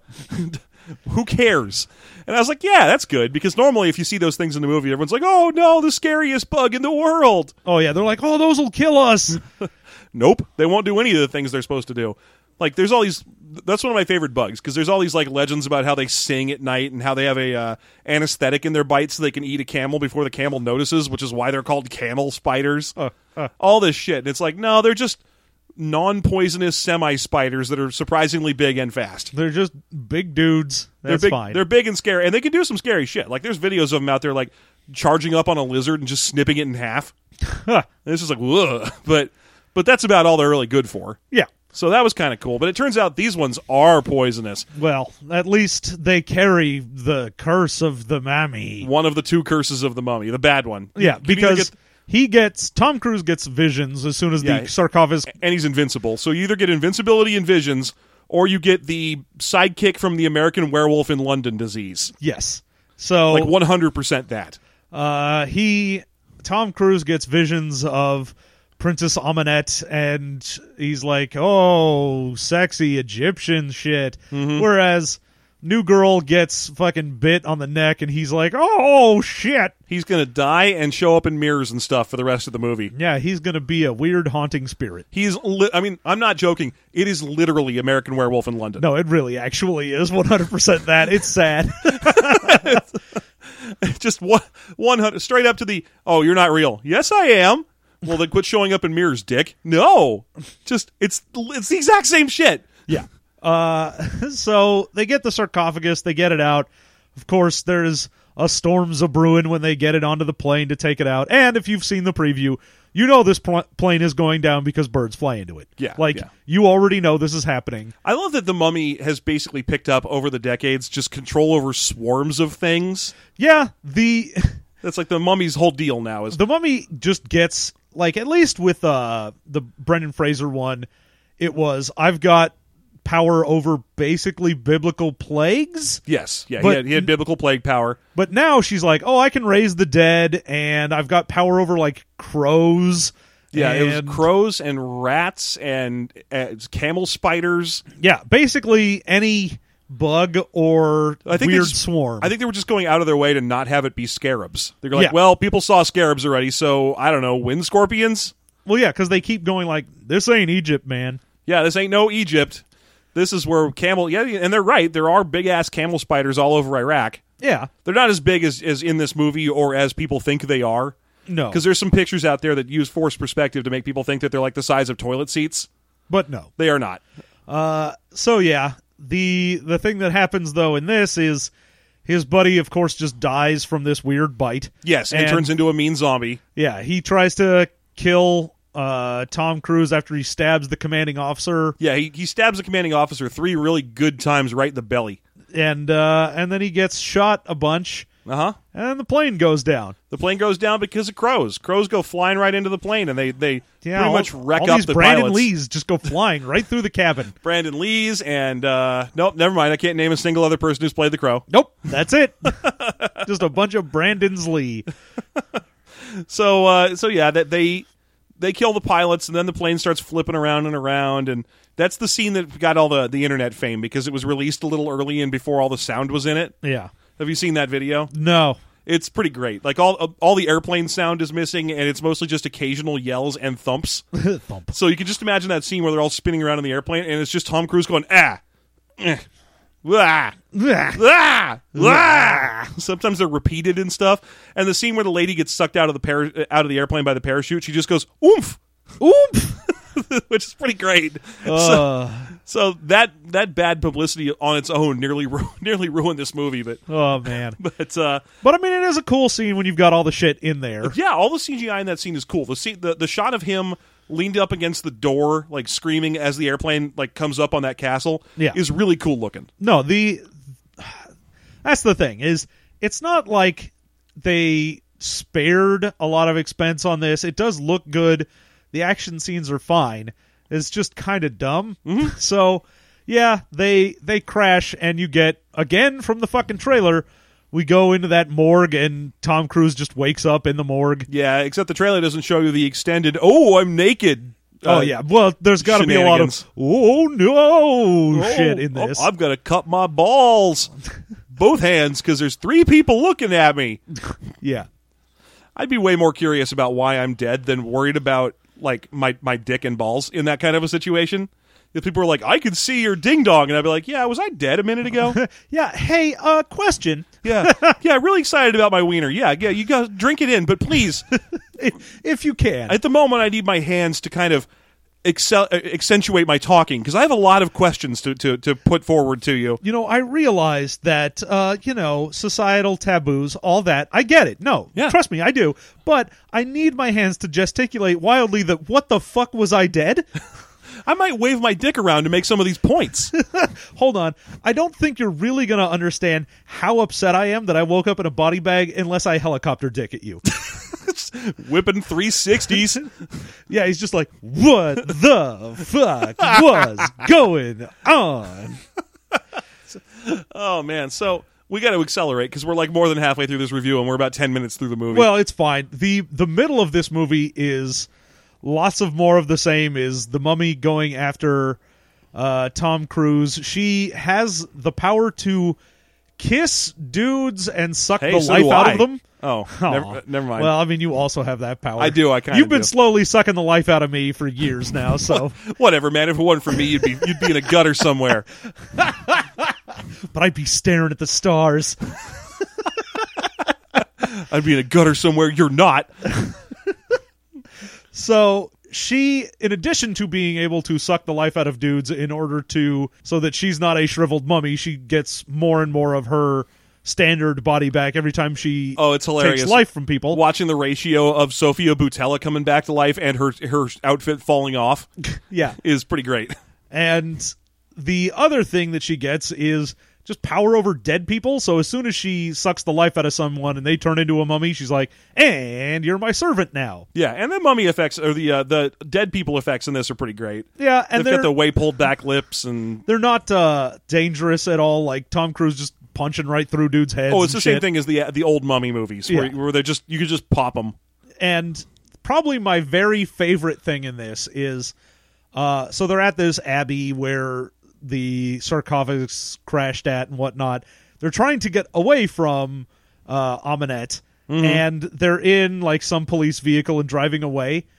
Who cares? And I was like, yeah, that's good, because normally if you see those things in the movie, everyone's like, oh, no, the scariest bug in the world. Oh, yeah, they're like, oh, those will kill us. Nope, they won't do any of the things they're supposed to do. Like, there's all these... That's one of my favorite bugs, because there's all these like legends about how they sing at night and how they have a anesthetic in their bite so they can eat a camel before the camel notices, which is why they're called camel spiders. All this shit. And it's like, no, they're just non-poisonous semi-spiders that are surprisingly big and fast. They're just big dudes. That's fine. They're big and scary, and they can do some scary shit. Like, there's videos of them out there, like, charging up on a lizard and just snipping it in half. And it's just like, ugh. But that's about all they're really good for. Yeah. So that was kind of cool. But it turns out these ones are poisonous. Well, at least they carry the curse of the mummy. One of the two curses of the mummy, the bad one. Yeah, because Tom Cruise gets visions as soon as the sarcophagus... And he's invincible. So you either get invincibility and visions, or you get the sidekick from the American Werewolf in London disease. Yes. So... Like 100% that. Tom Cruise gets visions of Princess Amunet, and he's like, oh, sexy Egyptian shit. Mm-hmm. Whereas New Girl gets fucking bit on the neck, and he's like, oh, shit. He's going to die and show up in mirrors and stuff for the rest of the movie. Yeah, he's going to be a weird, haunting spirit. I'm not joking. It is literally American Werewolf in London. No, it really actually is 100% that. It's sad. Just 100, straight up to the, oh, you're not real. Yes, I am. Well, then quit showing up in mirrors, dick. No. Just, it's the exact same shit. Yeah. So they get the sarcophagus, they get it out. Of course, there's a storm's a brewing when they get it onto the plane to take it out. And if you've seen the preview, you know this plane is going down because birds fly into it. Yeah. You already know this is happening. I love that the Mummy has basically picked up over the decades just control over swarms of things. Yeah, that's like the Mummy's whole deal now. Is the Mummy just gets, like, at least with the Brendan Fraser one, it was, I've got power over basically biblical plagues. Yes, yeah, he had biblical plague power. But now she's like, oh, I can raise the dead, and I've got power over, like, crows. Yeah, it was crows and rats and camel spiders. Yeah, basically any bug or weird swarm. I think they were just going out of their way to not have it be scarabs. They're like, well, people saw scarabs already, so, I don't know, wind scorpions? Well, yeah, because they keep going like, this ain't Egypt, man. Yeah, this ain't no Egypt. This is where camel... Yeah, and they're right. There are big-ass camel spiders all over Iraq. Yeah. They're not as big as in this movie or as people think they are. No. Because there's some pictures out there that use forced perspective to make people think that they're like the size of toilet seats. But no. They are not. So, yeah, the thing that happens, though, in this is his buddy, of course, just dies from this weird bite. Yes, and turns into a mean zombie. Yeah, he tries to kill Tom Cruise after he stabs the commanding officer. Yeah, he stabs the commanding officer 3 really good times right in the belly. And then he gets shot a bunch. Uh-huh. And the plane goes down. The plane goes down because of crows. Crows go flying right into the plane, and they pretty much wreck all up these the Brandon pilots. Lees just go flying right through the cabin. Brandon Lees, and nope, never mind. I can't name a single other person who's played the crow. Nope, that's it. Just a bunch of Brandon's Lee. So yeah, that they kill the pilots, and then the plane starts flipping around and around, and that's the scene that got all the internet fame because it was released a little early and before all the sound was in it. Yeah. Have you seen that video? No. It's pretty great. Like all the airplane sound is missing, and it's mostly just occasional yells and thumps. Thump. So you can just imagine that scene where they're all spinning around in the airplane, and it's just Tom Cruise going wah, Ah. wah, wah. Sometimes they're repeated and stuff. And the scene where the lady gets sucked out of the airplane by the parachute, she just goes oomph, Oomph. which is pretty great. So that bad publicity on its own nearly ruined this movie. But Oh, man. but But, I mean, it is a cool scene when you've got all the shit in there. yeah, all the CGI in that scene is cool. The shot of him leaned up against the door, like screaming as the airplane like comes up on that castle, is really cool looking. No, that's the thing, is it's not like they spared a lot of expense on this. It does look good. The action scenes are fine. It's just kind of dumb. Mm-hmm. So, yeah, they crash, and you get, again, from the fucking trailer, we go into that morgue, and Tom Cruise just wakes up in the morgue. Yeah, except the trailer doesn't show you the extended, oh, I'm naked. Oh, yeah. Well, there's got to be a lot of, oh, no, shit in this. I've got to cut my balls. Both hands, because there's 3 people looking at me. Yeah. I'd be way more curious about why I'm dead than worried about like my dick and balls in that kind of a situation. If people are like, I could see your ding dong, and I'd be like, yeah, was I dead a minute ago? Yeah. Hey, question. yeah, really excited about my wiener. Yeah, you guys drink it in, but please, If you can. at the moment, I need my hands to kind of accentuate my talking because I have a lot of questions to put forward to you. You know, I realize that, societal taboos, all that. I get it. No, Yeah. trust me, I do. But I need my hands to gesticulate wildly that, what the fuck, was I dead? I might wave my dick around to make some of these points. Hold on. I don't think you're really going to understand how upset I am that I woke up in a body bag unless I helicopter dick at you. Whipping 360s. Yeah, he's just like, what the fuck was going on? Oh, man. So we got to accelerate because we're like more than halfway through this review and we're about 10 minutes through the movie. Well, it's fine. The middle of this movie is lots of more of the same. Is the mummy going after Tom Cruise. She has the power to kiss dudes and suck the so life do out I. of them. Oh, Aw. never mind. Well, I mean, you also have that power. I do, I kinda You've been do. slowly sucking the life out of me for years now, so. Whatever, man. If it wasn't for me, you'd be in a gutter somewhere. But I'd be staring at the stars. I'd be in a gutter somewhere. You're not. So she, in addition to being able to suck the life out of dudes so that she's not a shriveled mummy, she gets more and more of her standard body back every time she It's hilarious. takes life from people. Watching the ratio of Sophia Boutella coming back to life and her outfit falling off Yeah. is pretty great. And the other thing that she gets is just power over dead people. So as soon as she sucks the life out of someone and they turn into a mummy, she's like, and you're my servant now. Yeah, and the mummy effects, or the dead people effects in this are pretty great. Yeah, and They've got the way pulled back lips and... they're not dangerous at all. Like Tom Cruise just punching right through dudes' heads. Oh, it's the and same shit. thing as the old mummy movies where you could just pop them. And probably my very favorite thing in this is, so they're at this abbey where the sarcophagus crashed at and whatnot. They're trying to get away from Amunet, and they're in like some police vehicle and driving away.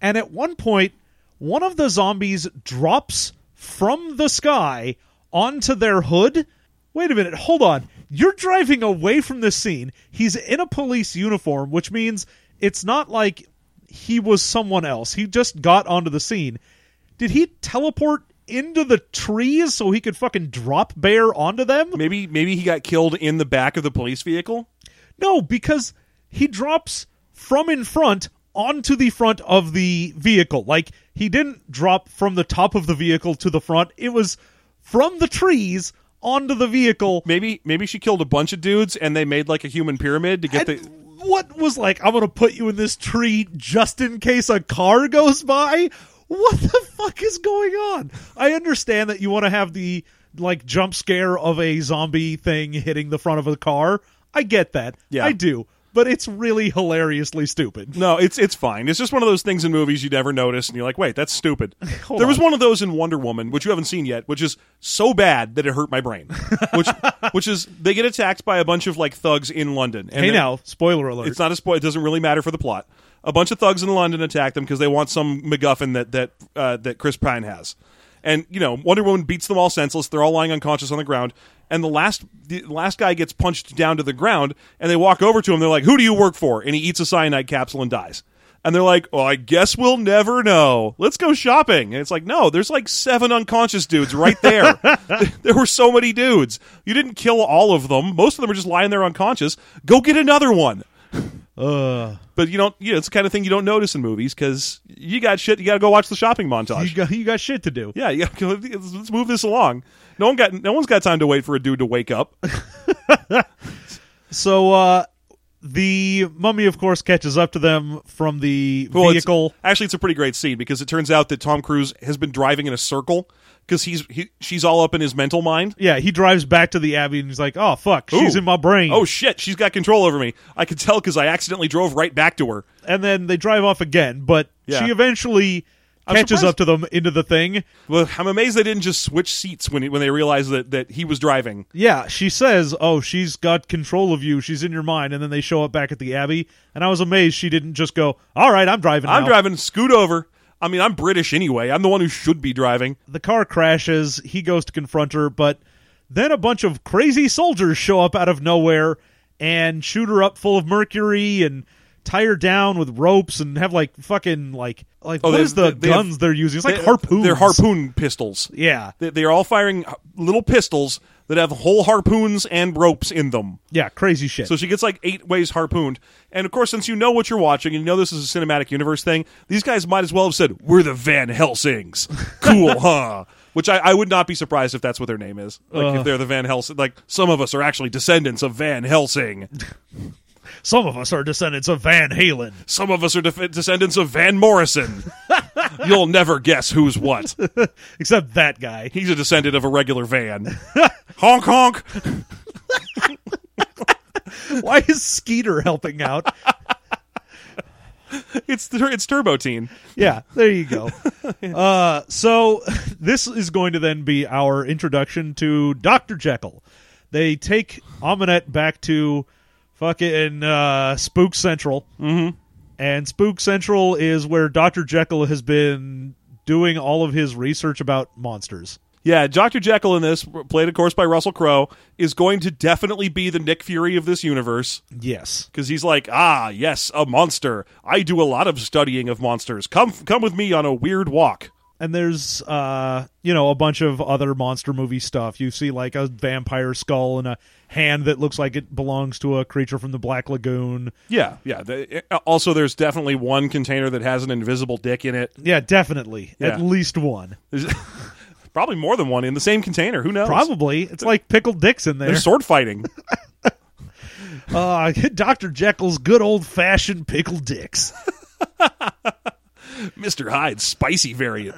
And at one point, one of the zombies drops from the sky onto their hood. Wait a minute, hold on. You're driving away from this scene. He's in a police uniform, which means it's not like he was someone else. He just got onto the scene. Did he teleport into the trees so he could fucking drop bear onto them? Maybe he got killed in the back of the police vehicle? No, because he drops from in front onto the front of the vehicle. Like, he didn't drop from the top of the vehicle to the front. It was from the trees onto the vehicle. Maybe she killed a bunch of dudes and they made like a human pyramid to get And what was like, I'm going to put you in this tree just in case a car goes by? What the fuck is going on? I understand that you want to have the like jump scare of a zombie thing hitting the front of a car. I get that. Yeah. I do. But it's really hilariously stupid. No, it's fine. It's just one of those things in movies you never notice, and you're like, wait, that's stupid. Hold there was on. one of those in Wonder Woman, which you haven't seen yet, which is so bad that it hurt my brain. Which is they get attacked by a bunch of like thugs in London. And Hey then- now, spoiler alert. It's not a spoil. It doesn't really matter for the plot. A bunch of thugs in London attack them because they want some MacGuffin that Chris Pine has. And, you know, Wonder Woman beats them all senseless. They're all lying unconscious on the ground. And the last guy gets punched down to the ground, and they walk over to him. They're like, who do you work for? And he eats a cyanide capsule and dies. And they're like, oh, I guess we'll never know. Let's go shopping. And it's like, no, there's like 7 unconscious dudes right there. There were so many dudes. You didn't kill all of them. Most of them are just lying there unconscious. Go get another one. But you don't. It's the kind of thing you don't notice in movies because you got shit. You got to go watch the shopping montage. You got shit to do. Yeah, you gotta go, let's move this along. No one's got time to wait for a dude to wake up. So the mummy, of course, catches up to them from the Well, vehicle. It's a pretty great scene because it turns out that Tom Cruise has been driving in a circle because she's all up in his mental mind. Yeah, he drives back to the Abbey and he's like, oh, fuck, she's Ooh. in my brain. Oh shit, she's got control over me. I could tell because I accidentally drove right back to her. And then they drive off again, but Yeah. she eventually I'm catches surprised- up to them into the thing. Well, I'm amazed they didn't just switch seats when they realized that he was driving. Yeah, she says, oh, she's got control of you. She's in your mind. And then they show up back at the Abbey. And I was amazed she didn't just go, all right, I'm driving now. I'm driving. Scoot over. I mean, I'm British anyway. I'm the one who should be driving. The car crashes. He goes to confront her, but then a bunch of crazy soldiers show up out of nowhere and shoot her up full of mercury and tie her down with ropes and have like fucking like what is the guns they're using? It's like harpoons. They're harpoon pistols. Yeah. They're all firing little pistols that have whole harpoons and ropes in them. Yeah, crazy shit. So she gets like 8 ways harpooned. And of course, since you know what you're watching and you know this is a cinematic universe thing, these guys might as well have said, we're the Van Helsings. Cool, huh? Which I would not be surprised if that's what their name is. Like if they're the Van Helsing. Like some of us are actually descendants of Van Helsing. Some of us are descendants of Van Halen. Some of us are descendants of Van Morrison. You'll never guess who's what. Except that guy. He's a descendant of a regular van. Honk, honk. Why is Skeeter helping out? It's Turbo Teen. Yeah, there you go. So this is going to then be our introduction to Dr. Jekyll. They take Amunet back to fucking Spook Central. Mm-hmm. And Spook Central is where Dr. Jekyll has been doing all of his research about monsters. Yeah, Dr. Jekyll in this, played of course by Russell Crowe, is going to definitely be the Nick Fury of this universe. Yes. Because he's like, yes, a monster. I do a lot of studying of monsters. Come with me on a weird walk. And there's, a bunch of other monster movie stuff. You see, like, a vampire skull and a hand that looks like it belongs to a creature from the Black Lagoon. Yeah. Also, there's definitely one container that has an invisible dick in it. Yeah, definitely. Yeah. At least one. There's probably more than one in the same container. Who knows? Probably. It's like pickled dicks in there. They're sword fighting. Dr. Jekyll's good old-fashioned pickled dicks. Mr. Hyde's spicy variant.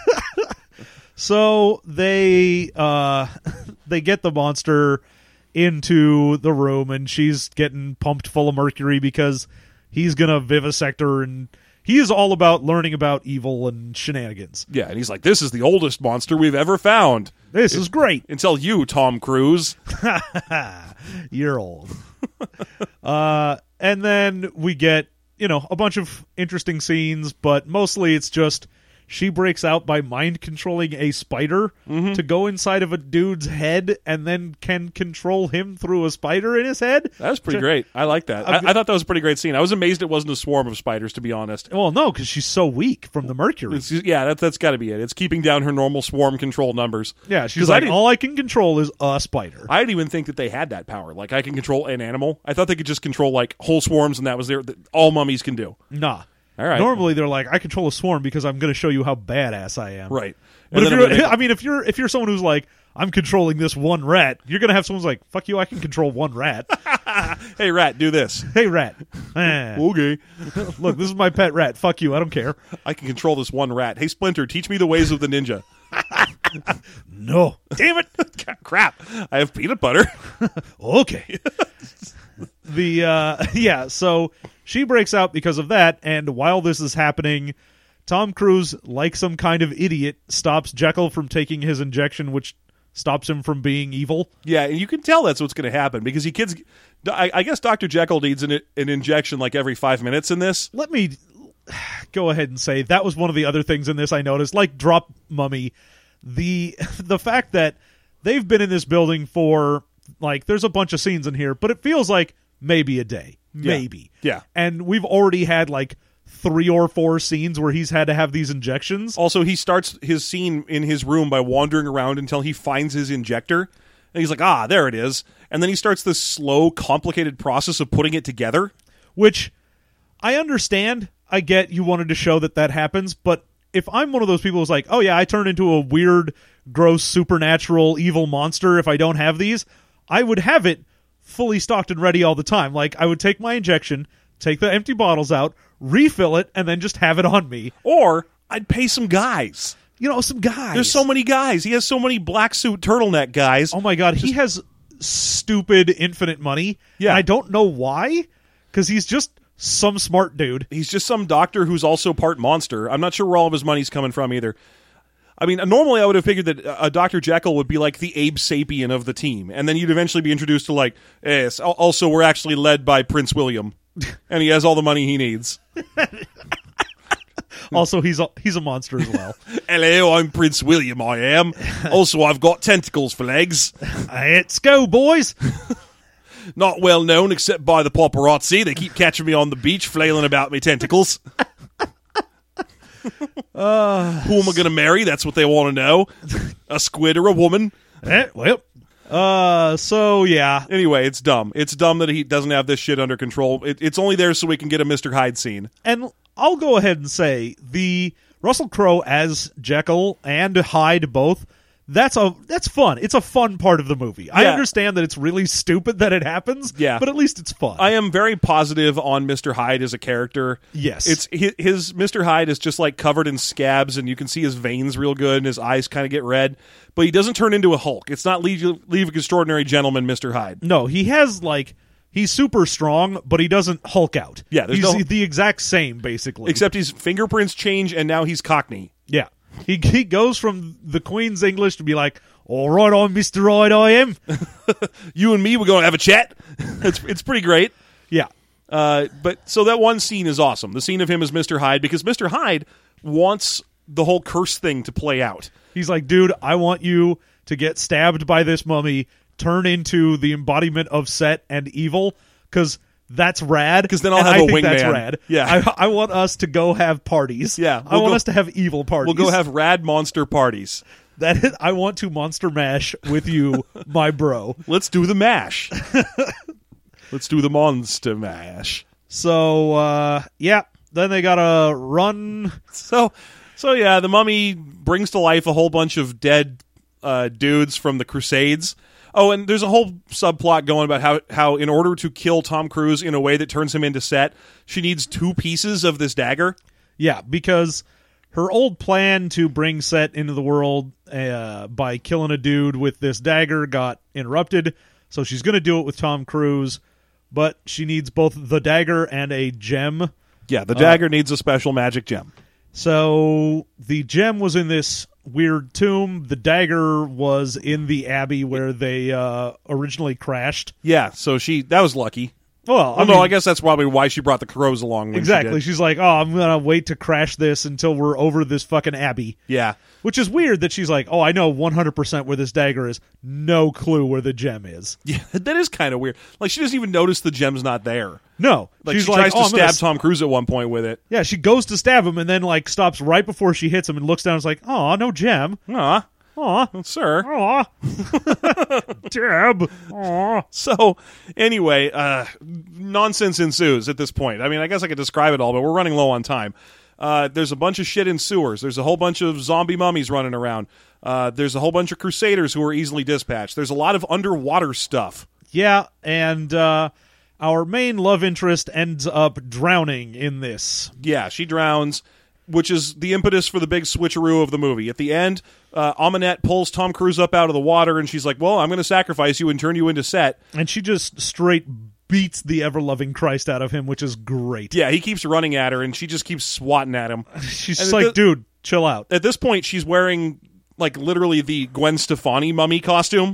So they get the monster into the room, and she's getting pumped full of mercury because he's going to vivisect her, and he is all about learning about evil and shenanigans. Yeah, and he's like, this is the oldest monster we've ever found. This is great. Until you, Tom Cruise. You're old. And then we get a bunch of interesting scenes, but mostly it's just she breaks out by mind controlling a spider to go inside of a dude's head and then can control him through a spider in his head. That was pretty great. I like that. I thought that was a pretty great scene. I was amazed it wasn't a swarm of spiders, to be honest. Well, no, because she's so weak from the mercury. That's got to be it. It's keeping down her normal swarm control numbers. Yeah, she's like, all I can control is a spider. I didn't even think that they had that power. Like, I can control an animal. I thought they could just control, like, whole swarms, and that was all mummies can do. Nah. All right. Normally they're like, I control a swarm because I'm going to show you how badass I am. Right. But if you're someone who's like, I'm controlling this one rat, you're going to have someone's like, fuck you, I can control one rat. Hey, rat, do this. Hey, rat. Okay. Look, this is my pet rat. Fuck you, I don't care. I can control this one rat. Hey, Splinter, teach me the ways of the ninja. No. Damn it. Crap. I have peanut butter. Okay. So she breaks out because of that, and while this is happening, Tom Cruise, like some kind of idiot, stops Jekyll from taking his injection, which stops him from being evil. Yeah, and you can tell that's what's going to happen because I guess Dr. Jekyll needs an injection like every 5 minutes in this. Let me go ahead and say that was one of the other things in this I noticed, like Drop Mummy, the fact that they've been in this building for, like, there's a bunch of scenes in here, but it feels like maybe a day. Maybe. Yeah. And we've already had, like, 3 or 4 scenes where he's had to have these injections. Also, he starts his scene in his room by wandering around until he finds his injector. And he's like, there it is. And then he starts this slow, complicated process of putting it together. Which, I understand. I get you wanted to show that happens. But if I'm one of those people who's like, oh yeah, I turn into a weird, gross, supernatural, evil monster if I don't have these, I would have it fully stocked and ready all the time. Like, I would take my injection, take the empty bottles out, refill it, and then just have it on me. Or I'd pay some guys. Some guys. There's so many guys. He has so many black suit turtleneck guys. Oh my god, he has stupid infinite money. Yeah. And I don't know why, because he's just some smart dude. He's just some doctor who's also part monster. I'm not sure where all of his money's coming from either. I mean, normally I would have figured that a Dr. Jekyll would be like the Abe Sapien of the team, and then you'd eventually be introduced to, like, yes, also we're actually led by Prince William, and he has all the money he needs. Also, he's a monster as well. Hello, I'm Prince William, I am. Also, I've got tentacles for legs. Let's go, boys. Not well known except by the paparazzi. They keep catching me on the beach flailing about me tentacles. Who am I going to marry? That's what they want to know. A squid or a woman? So yeah. Anyway, it's dumb. It's dumb that he doesn't have this shit under control. It's only there so we can get a Mr. Hyde scene. And I'll go ahead and say the Russell Crowe as Jekyll and Hyde both, that's fun. It's a fun part of the movie. Yeah. I understand that it's really stupid that it happens, but at least it's fun. I am very positive on Mr. Hyde as a character. Yes. It's his Mr. Hyde is just like covered in scabs, and you can see his veins real good, and his eyes kind of get red, but he doesn't turn into a Hulk. It's not League of Extraordinary Gentlemen Mr. Hyde. No, he has, like, he's super strong, but he doesn't Hulk out. Yeah, he's the exact same, basically. Except his fingerprints change, and now he's Cockney. Yeah. He goes from the Queen's English to be like, all right, I'm Mr. Hyde, I am. You and me, we're going to have a chat. It's pretty great. Yeah. But so that one scene is awesome. The scene of him as Mr. Hyde, because Mr. Hyde wants the whole curse thing to play out. He's like, dude, I want you to get stabbed by this mummy, turn into the embodiment of Set and evil, because that's rad. Because then I'll have a wingman. That's rad. Yeah. I want us to go have parties. Yeah. I want us to have evil parties. We'll go have rad monster parties. I want to monster mash with you, my bro. Let's do the mash. Let's do the monster mash. So, yeah. Then they gotta run. So yeah, the mummy brings to life a whole bunch of dead dudes from the Crusades. Oh, and there's a whole subplot going about how in order to kill Tom Cruise in a way that turns him into Set, she needs 2 pieces of this dagger. Yeah, because her old plan to bring Set into the world by killing a dude with this dagger got interrupted, so she's going to do it with Tom Cruise, but she needs both the dagger and a gem. Yeah, the dagger needs a special magic gem. So the gem was in this weird tomb. The dagger was in the abbey where they originally crashed. Yeah, so that was lucky. Well, Well, no, I guess that's probably why she brought the crows along. When exactly. She did. She's like, oh, I'm going to wait to crash this until we're over this fucking abbey. Yeah. Which is weird that she's like, oh, I know 100% where this dagger is. No clue where the gem is. Yeah, that is kind of weird. Like, she doesn't even notice the gem's not there. No. Like, she's she like, tries to I'm gonna stab Tom Cruise at one point with it. Yeah, she goes to stab him and then, like, stops right before she hits him and looks down and is like, oh, no gem. Aw, Aw. sir. Aw. Deb. Aw. So, anyway, nonsense ensues at this point. I mean, I guess I could describe it all, but we're running low on time. There's a bunch of shit in sewers. There's a whole bunch of zombie mummies running around. There's a whole bunch of crusaders who are easily dispatched. There's a lot of underwater stuff. Yeah, and our main love interest ends up drowning in this. Yeah, she drowns, which is the impetus for the big switcheroo of the movie. At the end, Amonette pulls Tom Cruise up out of the water, and she's like, well, I'm going to sacrifice you and turn you into Set. And she just straight beats the ever-loving Christ out of him, which is great. Yeah, he keeps running at her, and she just keeps swatting at him. She's And just like, dude, chill out. At this point, she's wearing, like, literally the Gwen Stefani mummy costume.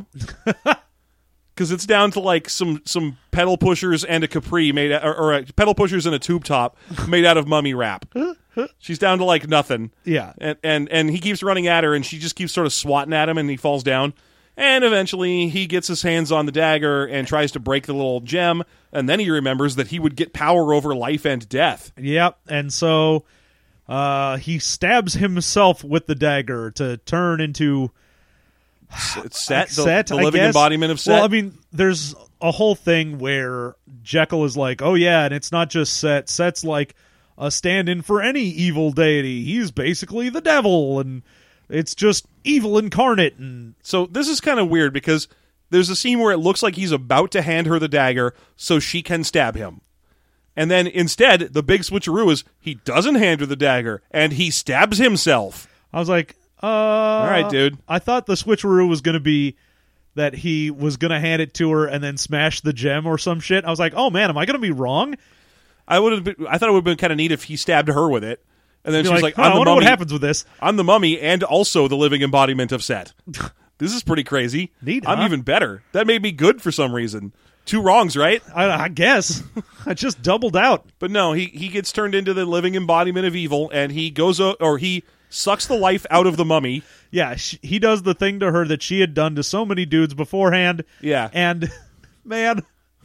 Because it's down to, like, some pedal pushers and a capri made or pedal pushers and a tube top made out of mummy wrap. She's down to, like, nothing. Yeah. And he keeps running at her, and she just keeps sort of swatting at him, and he falls down. And eventually, he gets his hands on the dagger and tries to break the little gem, and then he remembers that he would get power over life and death. Yep, and so he stabs himself with the dagger to turn into It's Set, Set, the I living guess. embodiment of Set. Well, I mean, there's a whole thing where Jekyll is like, oh yeah, and it's not just Set. Set's like a stand-in for any evil deity. He's basically the devil, and it's just evil incarnate. And So this is kind of weird because there's a scene where it looks like he's about to hand her the dagger so she can stab him. And then instead, the big switcheroo is he doesn't hand her the dagger and he stabs himself. I was like, All right, dude. I thought the switcheroo was going to be that he was going to hand it to her and then smash the gem or some shit. I was like, oh man, am I going to be wrong? I thought it would have been kind of neat if he stabbed her with it. And then You're she's like, "Huh, I'm I the wonder mummy. what happens with this. I'm the mummy and also the living embodiment of Set. This is pretty crazy. Neat, I'm huh? even better. That made me good for some reason. 2 wrongs, right? I guess. I just doubled out. But no, he gets turned into the living embodiment of evil, and he goes or he sucks the life out of the mummy. Yeah, he does the thing to her that she had done to so many dudes beforehand. Yeah. And, man,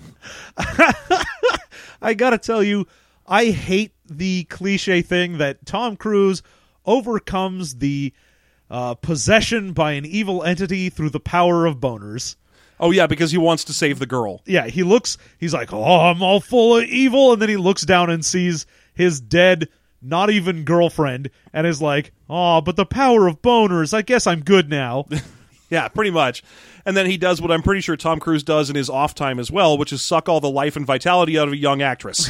I gotta tell you, I hate the cliche thing that Tom Cruise overcomes the possession by an evil entity through the power of boners. Oh yeah, because he wants to save the girl. Yeah, he's like, oh, I'm all full of evil, and then he looks down and sees his dead, not even girlfriend, and is like, oh, but the power of boners, I guess I'm good now. Yeah, pretty much. And then he does what I'm pretty sure Tom Cruise does in his off time as well, which is suck all the life and vitality out of a young actress.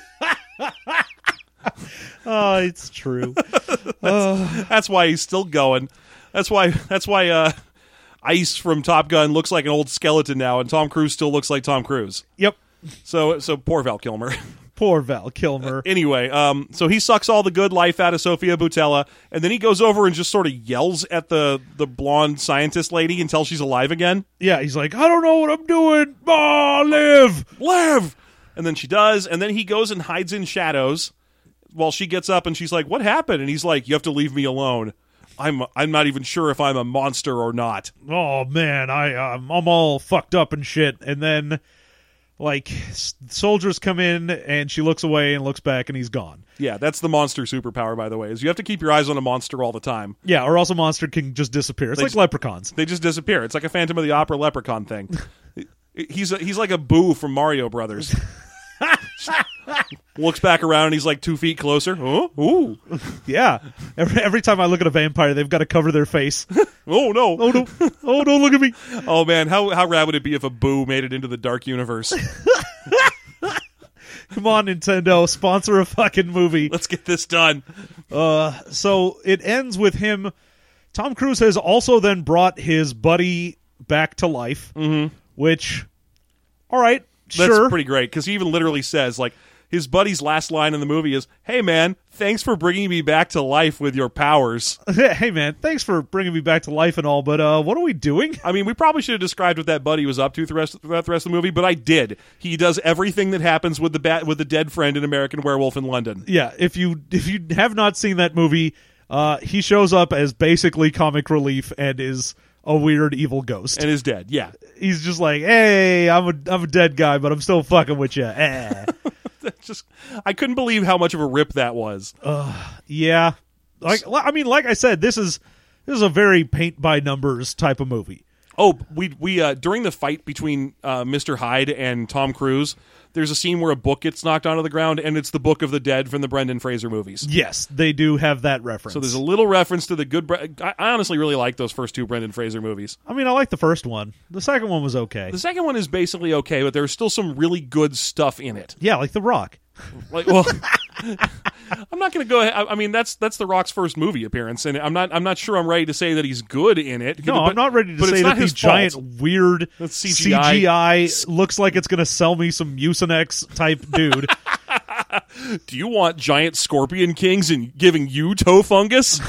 Oh, it's true. That's why he's still going. That's why Ice from Top Gun looks like an old skeleton now, and Tom Cruise still looks like Tom Cruise. Yep. So poor Val Kilmer. Poor Val Kilmer. Anyway, so he sucks all the good life out of Sofia Boutella, and then he goes over and just sort of yells at the blonde scientist lady until she's alive again. Yeah, he's like, I don't know what I'm doing. Oh, live. And then she does, and then he goes and hides in shadows while she gets up, and she's like, what happened? And he's like, you have to leave me alone. I'm not even sure if I'm a monster or not. Oh, man, I'm all fucked up and shit. And then, like, soldiers come in, and she looks away and looks back, and he's gone. Yeah, that's the monster superpower, by the way, is you have to keep your eyes on a monster all the time. Yeah, or else a monster can just disappear. It's like leprechauns. They just disappear. It's like a Phantom of the Opera leprechaun thing. He's like a Boo from Mario Brothers. Looks back around and he's like 2 feet closer. Oh, ooh. Yeah. Every time I look at a vampire, they've got to cover their face. Oh no. Oh, no. Oh, don't look at me. Oh man, how rad would it be if a Boo made it into the dark universe? Come on, Nintendo. Sponsor a fucking movie. Let's get this done. So it ends with him. Tom Cruise has also then brought his buddy back to life, which, all right, That's sure. pretty great because he even literally says, like, his buddy's last line in the movie is, "Hey man, thanks for bringing me back to life with your powers." Hey man, thanks for bringing me back to life and all, but what are we doing? I mean, we probably should have described what that buddy was up to throughout the rest of the movie, but I did. He does everything that happens with the dead friend in American Werewolf in London. Yeah, if you have not seen that movie, he shows up as basically comic relief and is a weird evil ghost. And is dead, yeah. He's just like, hey, I'm a dead guy, but I'm still fucking with you. Just, I couldn't believe how much of a rip that was. Yeah, like I said, this is a very paint by numbers type of movie. Oh, we during the fight between Mr. Hyde and Tom Cruise, there's a scene where a book gets knocked onto the ground, and it's the Book of the Dead from the Brendan Fraser movies. Yes, they do have that reference. So there's a little reference to the good. I honestly really like those first two Brendan Fraser movies. I mean, I like the first one. The second one was okay. The second one is basically okay, but there's still some really good stuff in it. Yeah, like The Rock. Like, well, I'm not going to go ahead. I mean, that's The Rock's first movie appearance, and I'm not sure I'm ready to say that he's good in it. No, I'm not ready to say that the giant weird That's CGI looks like it's going to sell me some Mucinex type dude. Do you want giant scorpion kings and giving you toe fungus?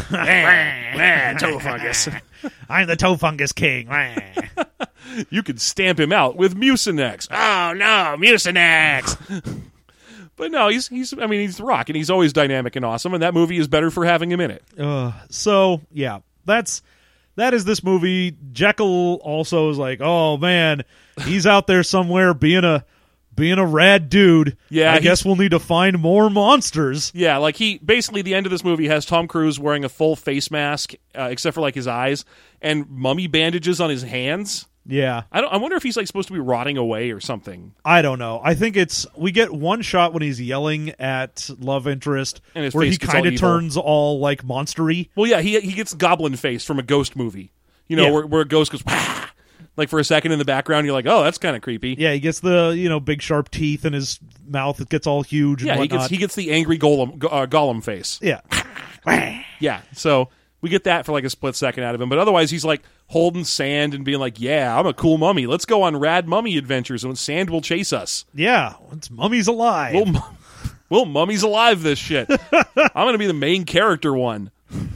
Toe fungus. I'm the toe fungus king. You could stamp him out with Mucinex. Oh no, Mucinex. But no, he's The Rock, and he's always dynamic and awesome, and that movie is better for having him in it. So yeah, that is this movie. Jekyll also is like, oh man, he's out there somewhere being a rad dude. Yeah, I guess we'll need to find more monsters. Yeah, like he basically the end of this movie has Tom Cruise wearing a full face mask, except for like his eyes, and mummy bandages on his hands. Yeah, I wonder if he's like supposed to be rotting away or something. I don't know. I think we get one shot when he's yelling at love interest, and his where face he kind of gets all evil. turns all like monstery. Well, yeah, he gets goblin face from a ghost movie. You know, Yeah. where a ghost goes, Wah! Like for a second in the background, you're like, oh, that's kind of creepy. Yeah, he gets the big sharp teeth in his mouth. It gets all huge. Yeah, and he whatnot. gets the angry Gollum face. Yeah. Yeah, so we get that for like a split second out of him, but otherwise he's like holding sand and being like, yeah, I'm a cool mummy. Let's go on rad mummy adventures, and sand will chase us. Yeah, it's Mummy's alive. Well, Mummy's alive this shit. I'm going to be the main character one.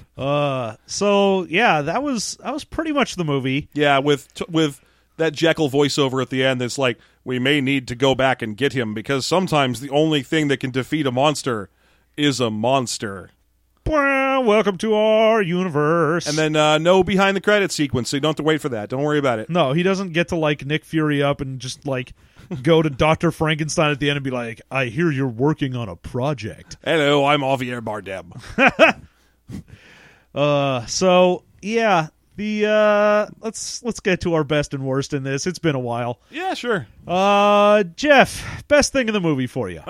So yeah, that was pretty much the movie. Yeah, with that Jekyll voiceover at the end that's like, we may need to go back and get him because sometimes the only thing that can defeat a monster is a monster. Welcome to our universe. And then no behind the credits sequence, so you don't have to wait for that. Don't worry about it. No, he doesn't get to like Nick Fury up and just like go to Dr. Frankenstein at the end and be like, I hear you're working on a project. Hello, I'm Javier Bardem. So yeah, let's get to our best and worst in this. It's been a while. Yeah, sure. Jeff, best thing in the movie for you.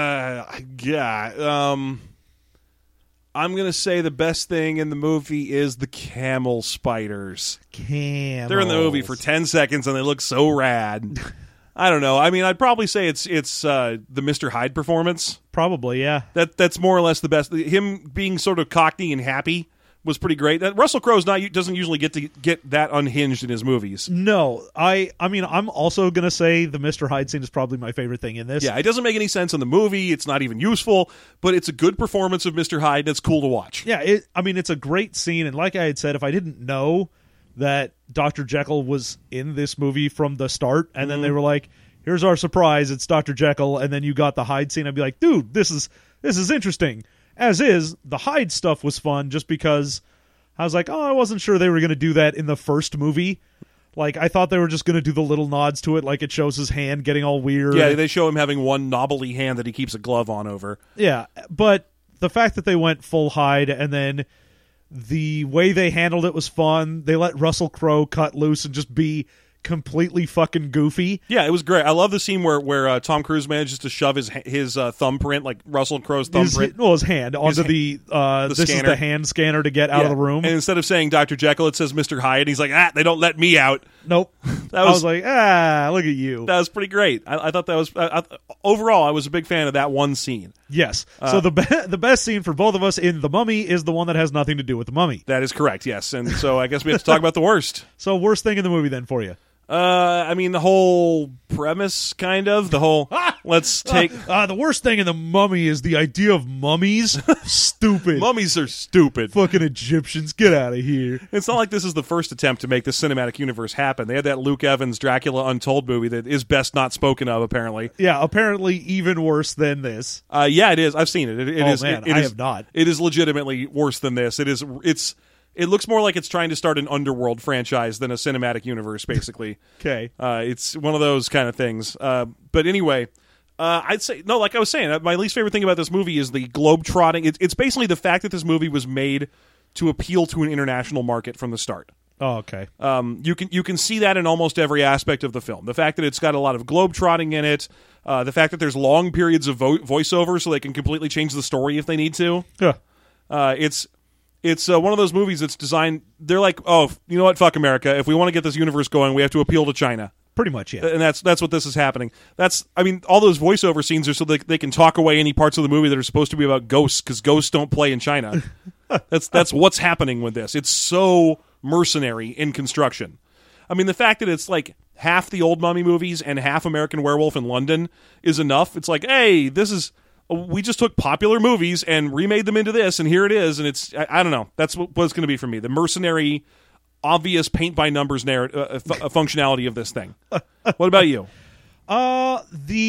I'm going to say the best thing in the movie is the camel spiders. Camels. They're in the movie for 10 seconds and they look so rad. I don't know. I mean, I'd probably say it's the Mr. Hyde performance. Probably, yeah. That's more or less the best. Him being sort of cockney and happy was pretty great. Russell Crowe doesn't usually get that unhinged in his movies. No, I mean, I'm also going to say the Mr. Hyde scene is probably my favorite thing in this. Yeah, it doesn't make any sense in the movie. It's not even useful, but it's a good performance of Mr. Hyde, and it's cool to watch. Yeah, it's a great scene, and like I had said, if I didn't know that Dr. Jekyll was in this movie from the start, and then they were like, here's our surprise, it's Dr. Jekyll, and then you got the Hyde scene, I'd be like, dude, this is interesting. As is, the Hyde stuff was fun just because I was like, oh, I wasn't sure they were going to do that in the first movie. Like, I thought they were just going to do the little nods to it, like it shows his hand getting all weird. Yeah, they show him having one knobbly hand that he keeps a glove on over. Yeah, but the fact that they went full Hyde and then the way they handled it was fun. They let Russell Crowe cut loose and just be completely fucking goofy. Yeah, it was great. I love the scene where Tom Cruise manages to shove his thumbprint, like Russell Crowe's thumbprint. His hand onto the this scanner. is the hand scanner to get out of the room. And instead of saying Dr. Jekyll, it says Mr. Hyde. And he's like, they don't let me out. Nope. I was like, look at you. That was pretty great. I thought that was overall. I was a big fan of that one scene. Yes. So the best scene for both of us in The Mummy is the one that has nothing to do with the Mummy. That is correct. Yes. And so I guess we have to talk about the worst. So worst thing in the movie then for you. I mean, the whole premise, kind of the whole. Let's take... The worst thing in The Mummy is the idea of mummies. Stupid. Mummies are stupid. Fucking Egyptians, get out of here. It's not like this is the first attempt to make the cinematic universe happen. They had that Luke Evans Dracula Untold movie that is best not spoken of, apparently. Yeah, apparently even worse than this. Yeah, it is. I've seen it. It is. Man, it I is- have not. It is legitimately worse than this. It looks more like it's trying to start an Underworld franchise than a cinematic universe, basically. Okay. It's one of those kind of things. But anyway, I'd say, no, like I was saying, my least favorite thing about this movie is the globe-trotting. It's basically the fact that this movie was made to appeal to an international market from the start. Oh, okay. You can see that in almost every aspect of the film. The fact that it's got a lot of globe-trotting in it, the fact that there's long periods of voiceover so they can completely change the story if they need to. Yeah. It's one of those movies that's designed... They're like, oh, you know what? Fuck America. If we want to get this universe going, we have to appeal to China. Pretty much, yeah. And that's what this is happening. All those voiceover scenes are so they can talk away any parts of the movie that are supposed to be about ghosts, because ghosts don't play in China. That's what's happening with this. It's so mercenary in construction. I mean, the fact that it's like half the old Mummy movies and half American Werewolf in London is enough. It's like, hey, we just took popular movies and remade them into this, and here it is. And it's, I don't know. That's what it's going to be for me. The mercenary, obvious paint-by-numbers functionality of this thing. What about you? God,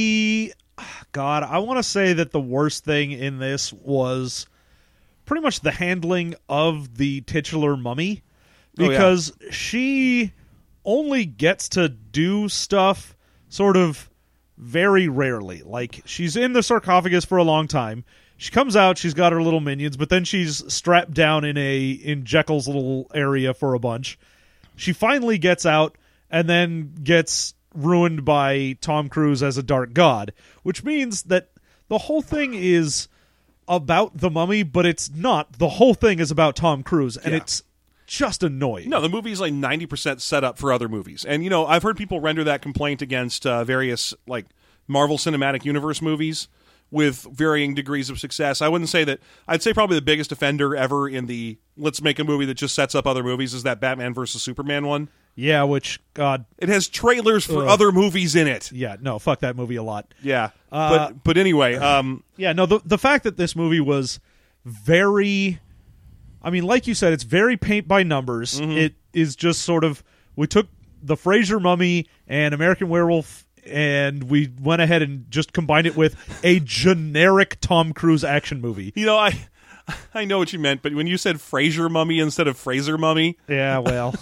I want to say that the worst thing in this was pretty much the handling of the titular mummy, because she only gets to do stuff sort of very rarely. Like, she's in the sarcophagus for a long time. She comes out, she's got her little minions, but then she's strapped down in Jekyll's little area for a bunch. She finally gets out and then gets ruined by Tom Cruise as a dark god, which means that the whole thing is about the mummy, but it's not. The whole thing is about Tom Cruise, and it's just annoying. No, the movie's like 90% set up for other movies. And, you know, I've heard people render that complaint against various, like, Marvel Cinematic Universe movies with varying degrees of success. I wouldn't say that. I'd say probably the biggest offender ever in the let's make a movie that just sets up other movies is that Batman versus Superman one. Yeah, which, God... It has trailers for other movies in it. Yeah, no, fuck that movie a lot. Yeah. But anyway... yeah, no, the fact that this movie was very... I mean, like you said, it's very paint by numbers. Mm-hmm. It is just sort of... We took the Fraser Mummy and American Werewolf, and we went ahead and just combined it with a generic Tom Cruise action movie. You know, I know what you meant, but when you said Fraser Mummy instead of Fraser Mummy... Yeah, well...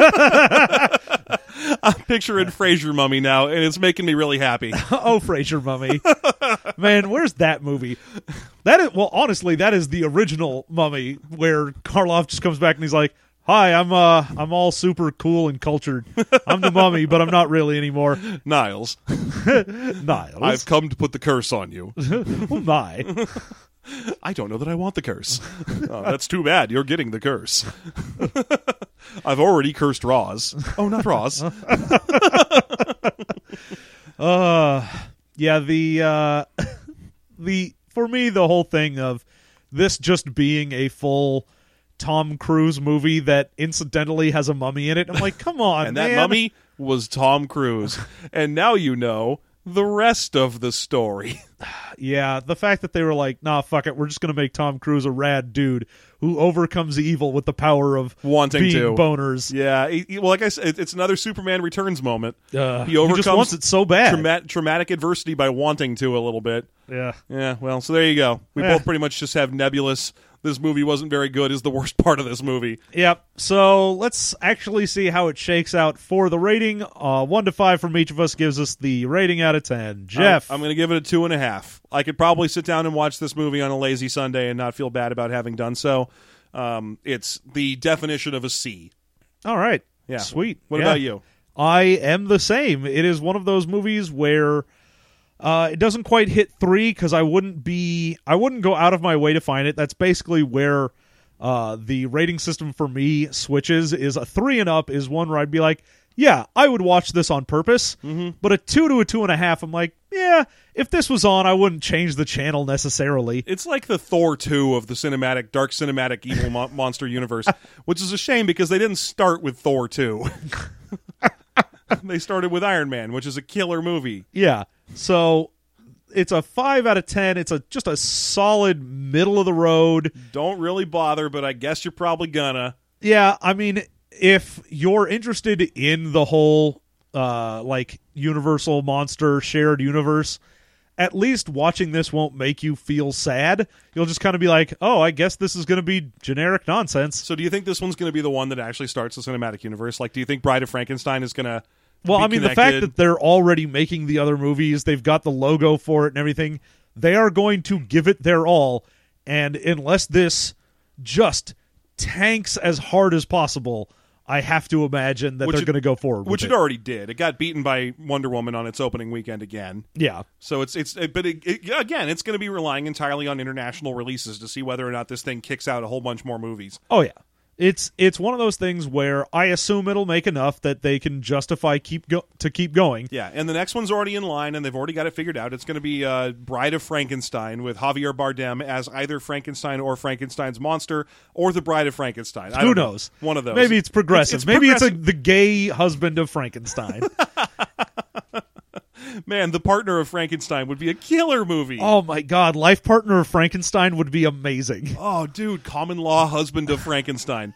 I'm picturing Fraser Mummy now, and it's making me really happy. Oh, Fraser Mummy. Man, where's that movie? That is, well, honestly, that is the original Mummy, where Karloff just comes back and he's like, "Hi, I'm all super cool and cultured. I'm the Mummy, but I'm not really anymore." Niles. Niles. I've come to put the curse on you. Oh, my. I don't know that I want the curse. Oh, that's too bad. You're getting the curse. I've already cursed Roz. Oh, not Roz. Yeah, for me, the whole thing of this just being a full Tom Cruise movie that incidentally has a mummy in it, I'm like, come on, And man. that mummy was Tom Cruise. And now you know the rest of the story. Yeah, the fact that they were like, nah, fuck it, we're just going to make Tom Cruise a rad dude who overcomes evil with the power of Wanting being to. boners. Yeah, well, like I said, it's another Superman Returns moment. He overcomes just wants it so bad. Traumatic adversity by wanting to a little bit. Yeah. Yeah, well, so there you go. We Yeah. both pretty much just have nebulous, this movie wasn't very good is the worst part of this movie. Yep. So let's actually see how it shakes out for the rating. 1 to 5 from each of us gives us the rating out of 10. Jeff. I'm going to give it a 2.5. I could probably sit down and watch this movie on a lazy Sunday and not feel bad about having done so. It's the definition of a C. All right. Yeah. Sweet. What Yeah. about you? I am the same. It is one of those movies where it doesn't quite hit 3 because I wouldn't go out of my way to find it. That's basically where the rating system for me switches. Is a 3 and up is one where I'd be like, yeah, I would watch this on purpose. Mm-hmm. But a 2 to a 2.5, I'm like, yeah, if this was on, I wouldn't change the channel necessarily. It's like the Thor 2 of the dark cinematic evil monster universe, which is a shame because they didn't start with Thor 2. They started with Iron Man, which is a killer movie. Yeah. So a 5 out of 10. It's just a solid middle of the road. Don't really bother, but I guess you're probably gonna. Yeah, I mean, if you're interested in the whole like Universal monster shared universe, at least watching this won't make you feel sad. You'll just kind of be like, oh, I guess this is going to be generic nonsense. So do you think this one's going to be the one that actually starts the cinematic universe? Like, do you think Bride of Frankenstein is going to Well, be I mean, connected? the fact that they're already making the other movies, they've got the logo for it and everything, they are going to give it their all. And unless this just tanks as hard as possible, I have to imagine that they're going to go forward which with it already did. It got beaten by Wonder Woman on its opening weekend again. Yeah. So again, it's going to be relying entirely on international releases to see whether or not this thing kicks out a whole bunch more movies. Oh, yeah. It's one of those things where I assume it'll make enough that they can justify keep going. Yeah, and the next one's already in line, and they've already got it figured out. It's going to be Bride of Frankenstein with Javier Bardem as either Frankenstein or Frankenstein's monster, or the Bride of Frankenstein. Who knows? One of those. Maybe it's progressive. It's Maybe progressive. it's the gay husband of Frankenstein. Man, the partner of Frankenstein would be a killer movie. Oh my God, life partner of Frankenstein would be amazing. Oh, dude, common law husband of Frankenstein.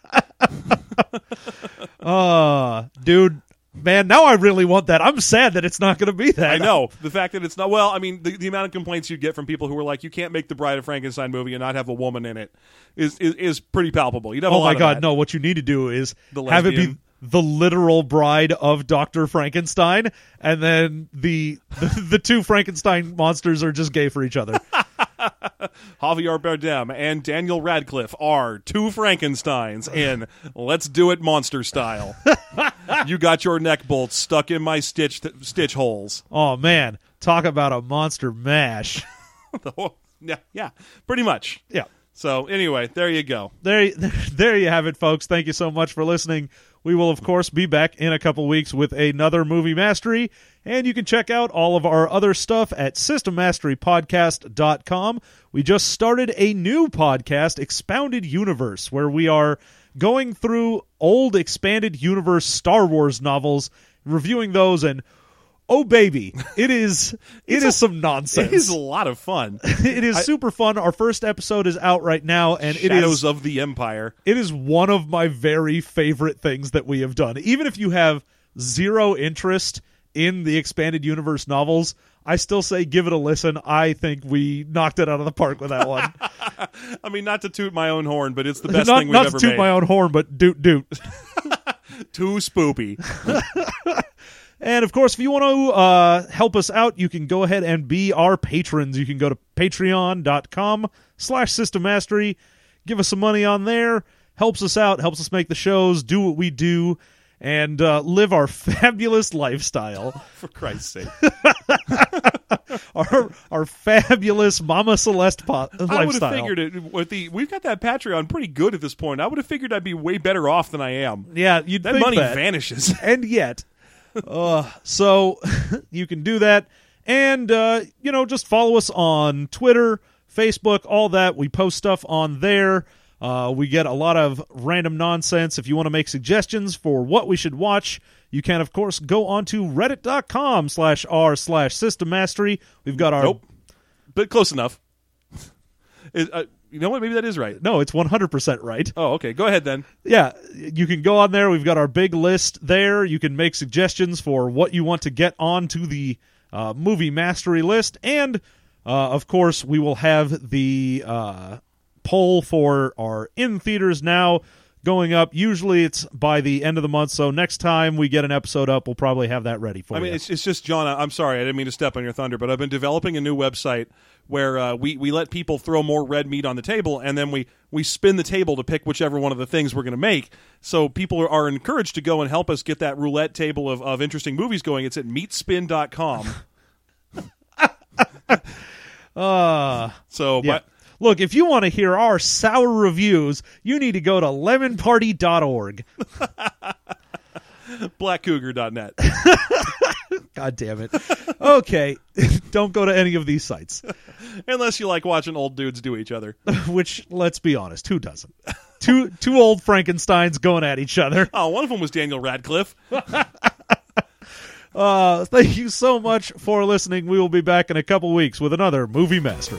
Dude, man, now I really want that. I'm sad that it's not going to be that. I know. The fact that it's not, well, I mean, the amount of complaints you get from people who are like, you can't make the Bride of Frankenstein movie and not have a woman in it is pretty palpable. You'd have a Oh lot my of God, that. no, what you need to do is The have it be lesbian. the literal bride of Dr. Frankenstein, and then the two Frankenstein monsters are just gay for each other. Javier Bardem and Daniel Radcliffe are two Frankensteins in Let's Do It Monster Style. You got your neck bolts stuck in my stitch holes. Oh man, talk about a monster mash. Yeah, pretty much. Yeah. So anyway, there you go. There you have it, folks. Thank you so much for listening. We will, of course, be back in a couple weeks with another movie mastery, and you can check out all of our other stuff at systemmasterypodcast.com. We just started a new podcast, Expounded Universe, where we are going through old Expanded Universe Star Wars novels, reviewing those, and oh baby, it is some nonsense. It is a lot of fun. It is super fun. Our first episode is out right now, and Shadows of the Empire. it is one of my very favorite things that we have done. Even if you have zero interest in the Expanded Universe novels, I still say give it a listen. I think we knocked it out of the park with that one. I mean, not to toot my own horn, but it's the best not thing we've not ever to toot made. my own horn, but doot doot. Too spoopy. And, of course, if you want to help us out, you can go ahead and be our patrons. You can go to patreon.com/systemmastery. Give us some money on there. Helps us out, helps us make the shows, do what we do, and live our fabulous lifestyle. For Christ's sake. our fabulous Mama Celeste I would have lifestyle. figured it we've got that Patreon pretty good at this point. I would have figured I'd be way better off than I am. Yeah, you'd That think money that. vanishes. And yet, so you can do that, and just follow us on Twitter, Facebook, all that. We post stuff on there. We get a lot of random nonsense. If you want to make suggestions for what we should watch, you can, of course, go on to reddit.com/r/systemmastery. We've got our Nope. But close enough. You know what? Maybe that is right. No, it's 100% right. Oh, okay. Go ahead then. Yeah, you can go on there. We've got our big list there. You can make suggestions for what you want to get onto the movie mastery list. And, of course, we will have the poll for our in theaters now going up. Usually it's by the end of the month, so next time we get an episode up, we'll probably have that ready for you. I mean, it's just, John, I'm sorry. I didn't mean to step on your thunder, but I've been developing a new website where we let people throw more red meat on the table, and then we spin the table to pick whichever one of the things we're going to make. So people are encouraged to go and help us get that roulette table of interesting movies going. It's at meatspin.com. So, Yeah. Look, if you want to hear our sour reviews, you need to go to lemonparty.org. blackcougar.net. God damn it. Okay, don't go to any of these sites. Unless you like watching old dudes do each other. Which, let's be honest, who doesn't? Two old Frankensteins going at each other. Oh, one of them was Daniel Radcliffe. Thank you so much for listening. We will be back in a couple weeks with another Movie Mastery.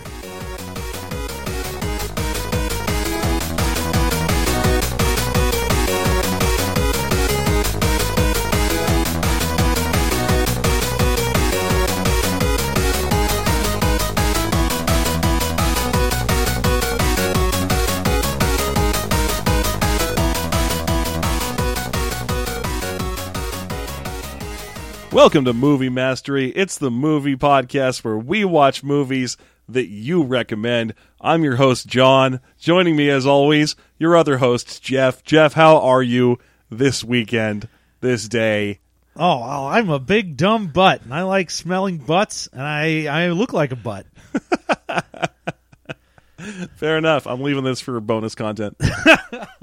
Welcome to Movie Mastery. It's the movie podcast where we watch movies that you recommend. I'm your host, John. Joining me, as always, your other host, Jeff. Jeff, how are you this weekend, this day? Oh, well, I'm a big dumb butt, and I like smelling butts, and I look like a butt. Fair enough. I'm leaving this for bonus content.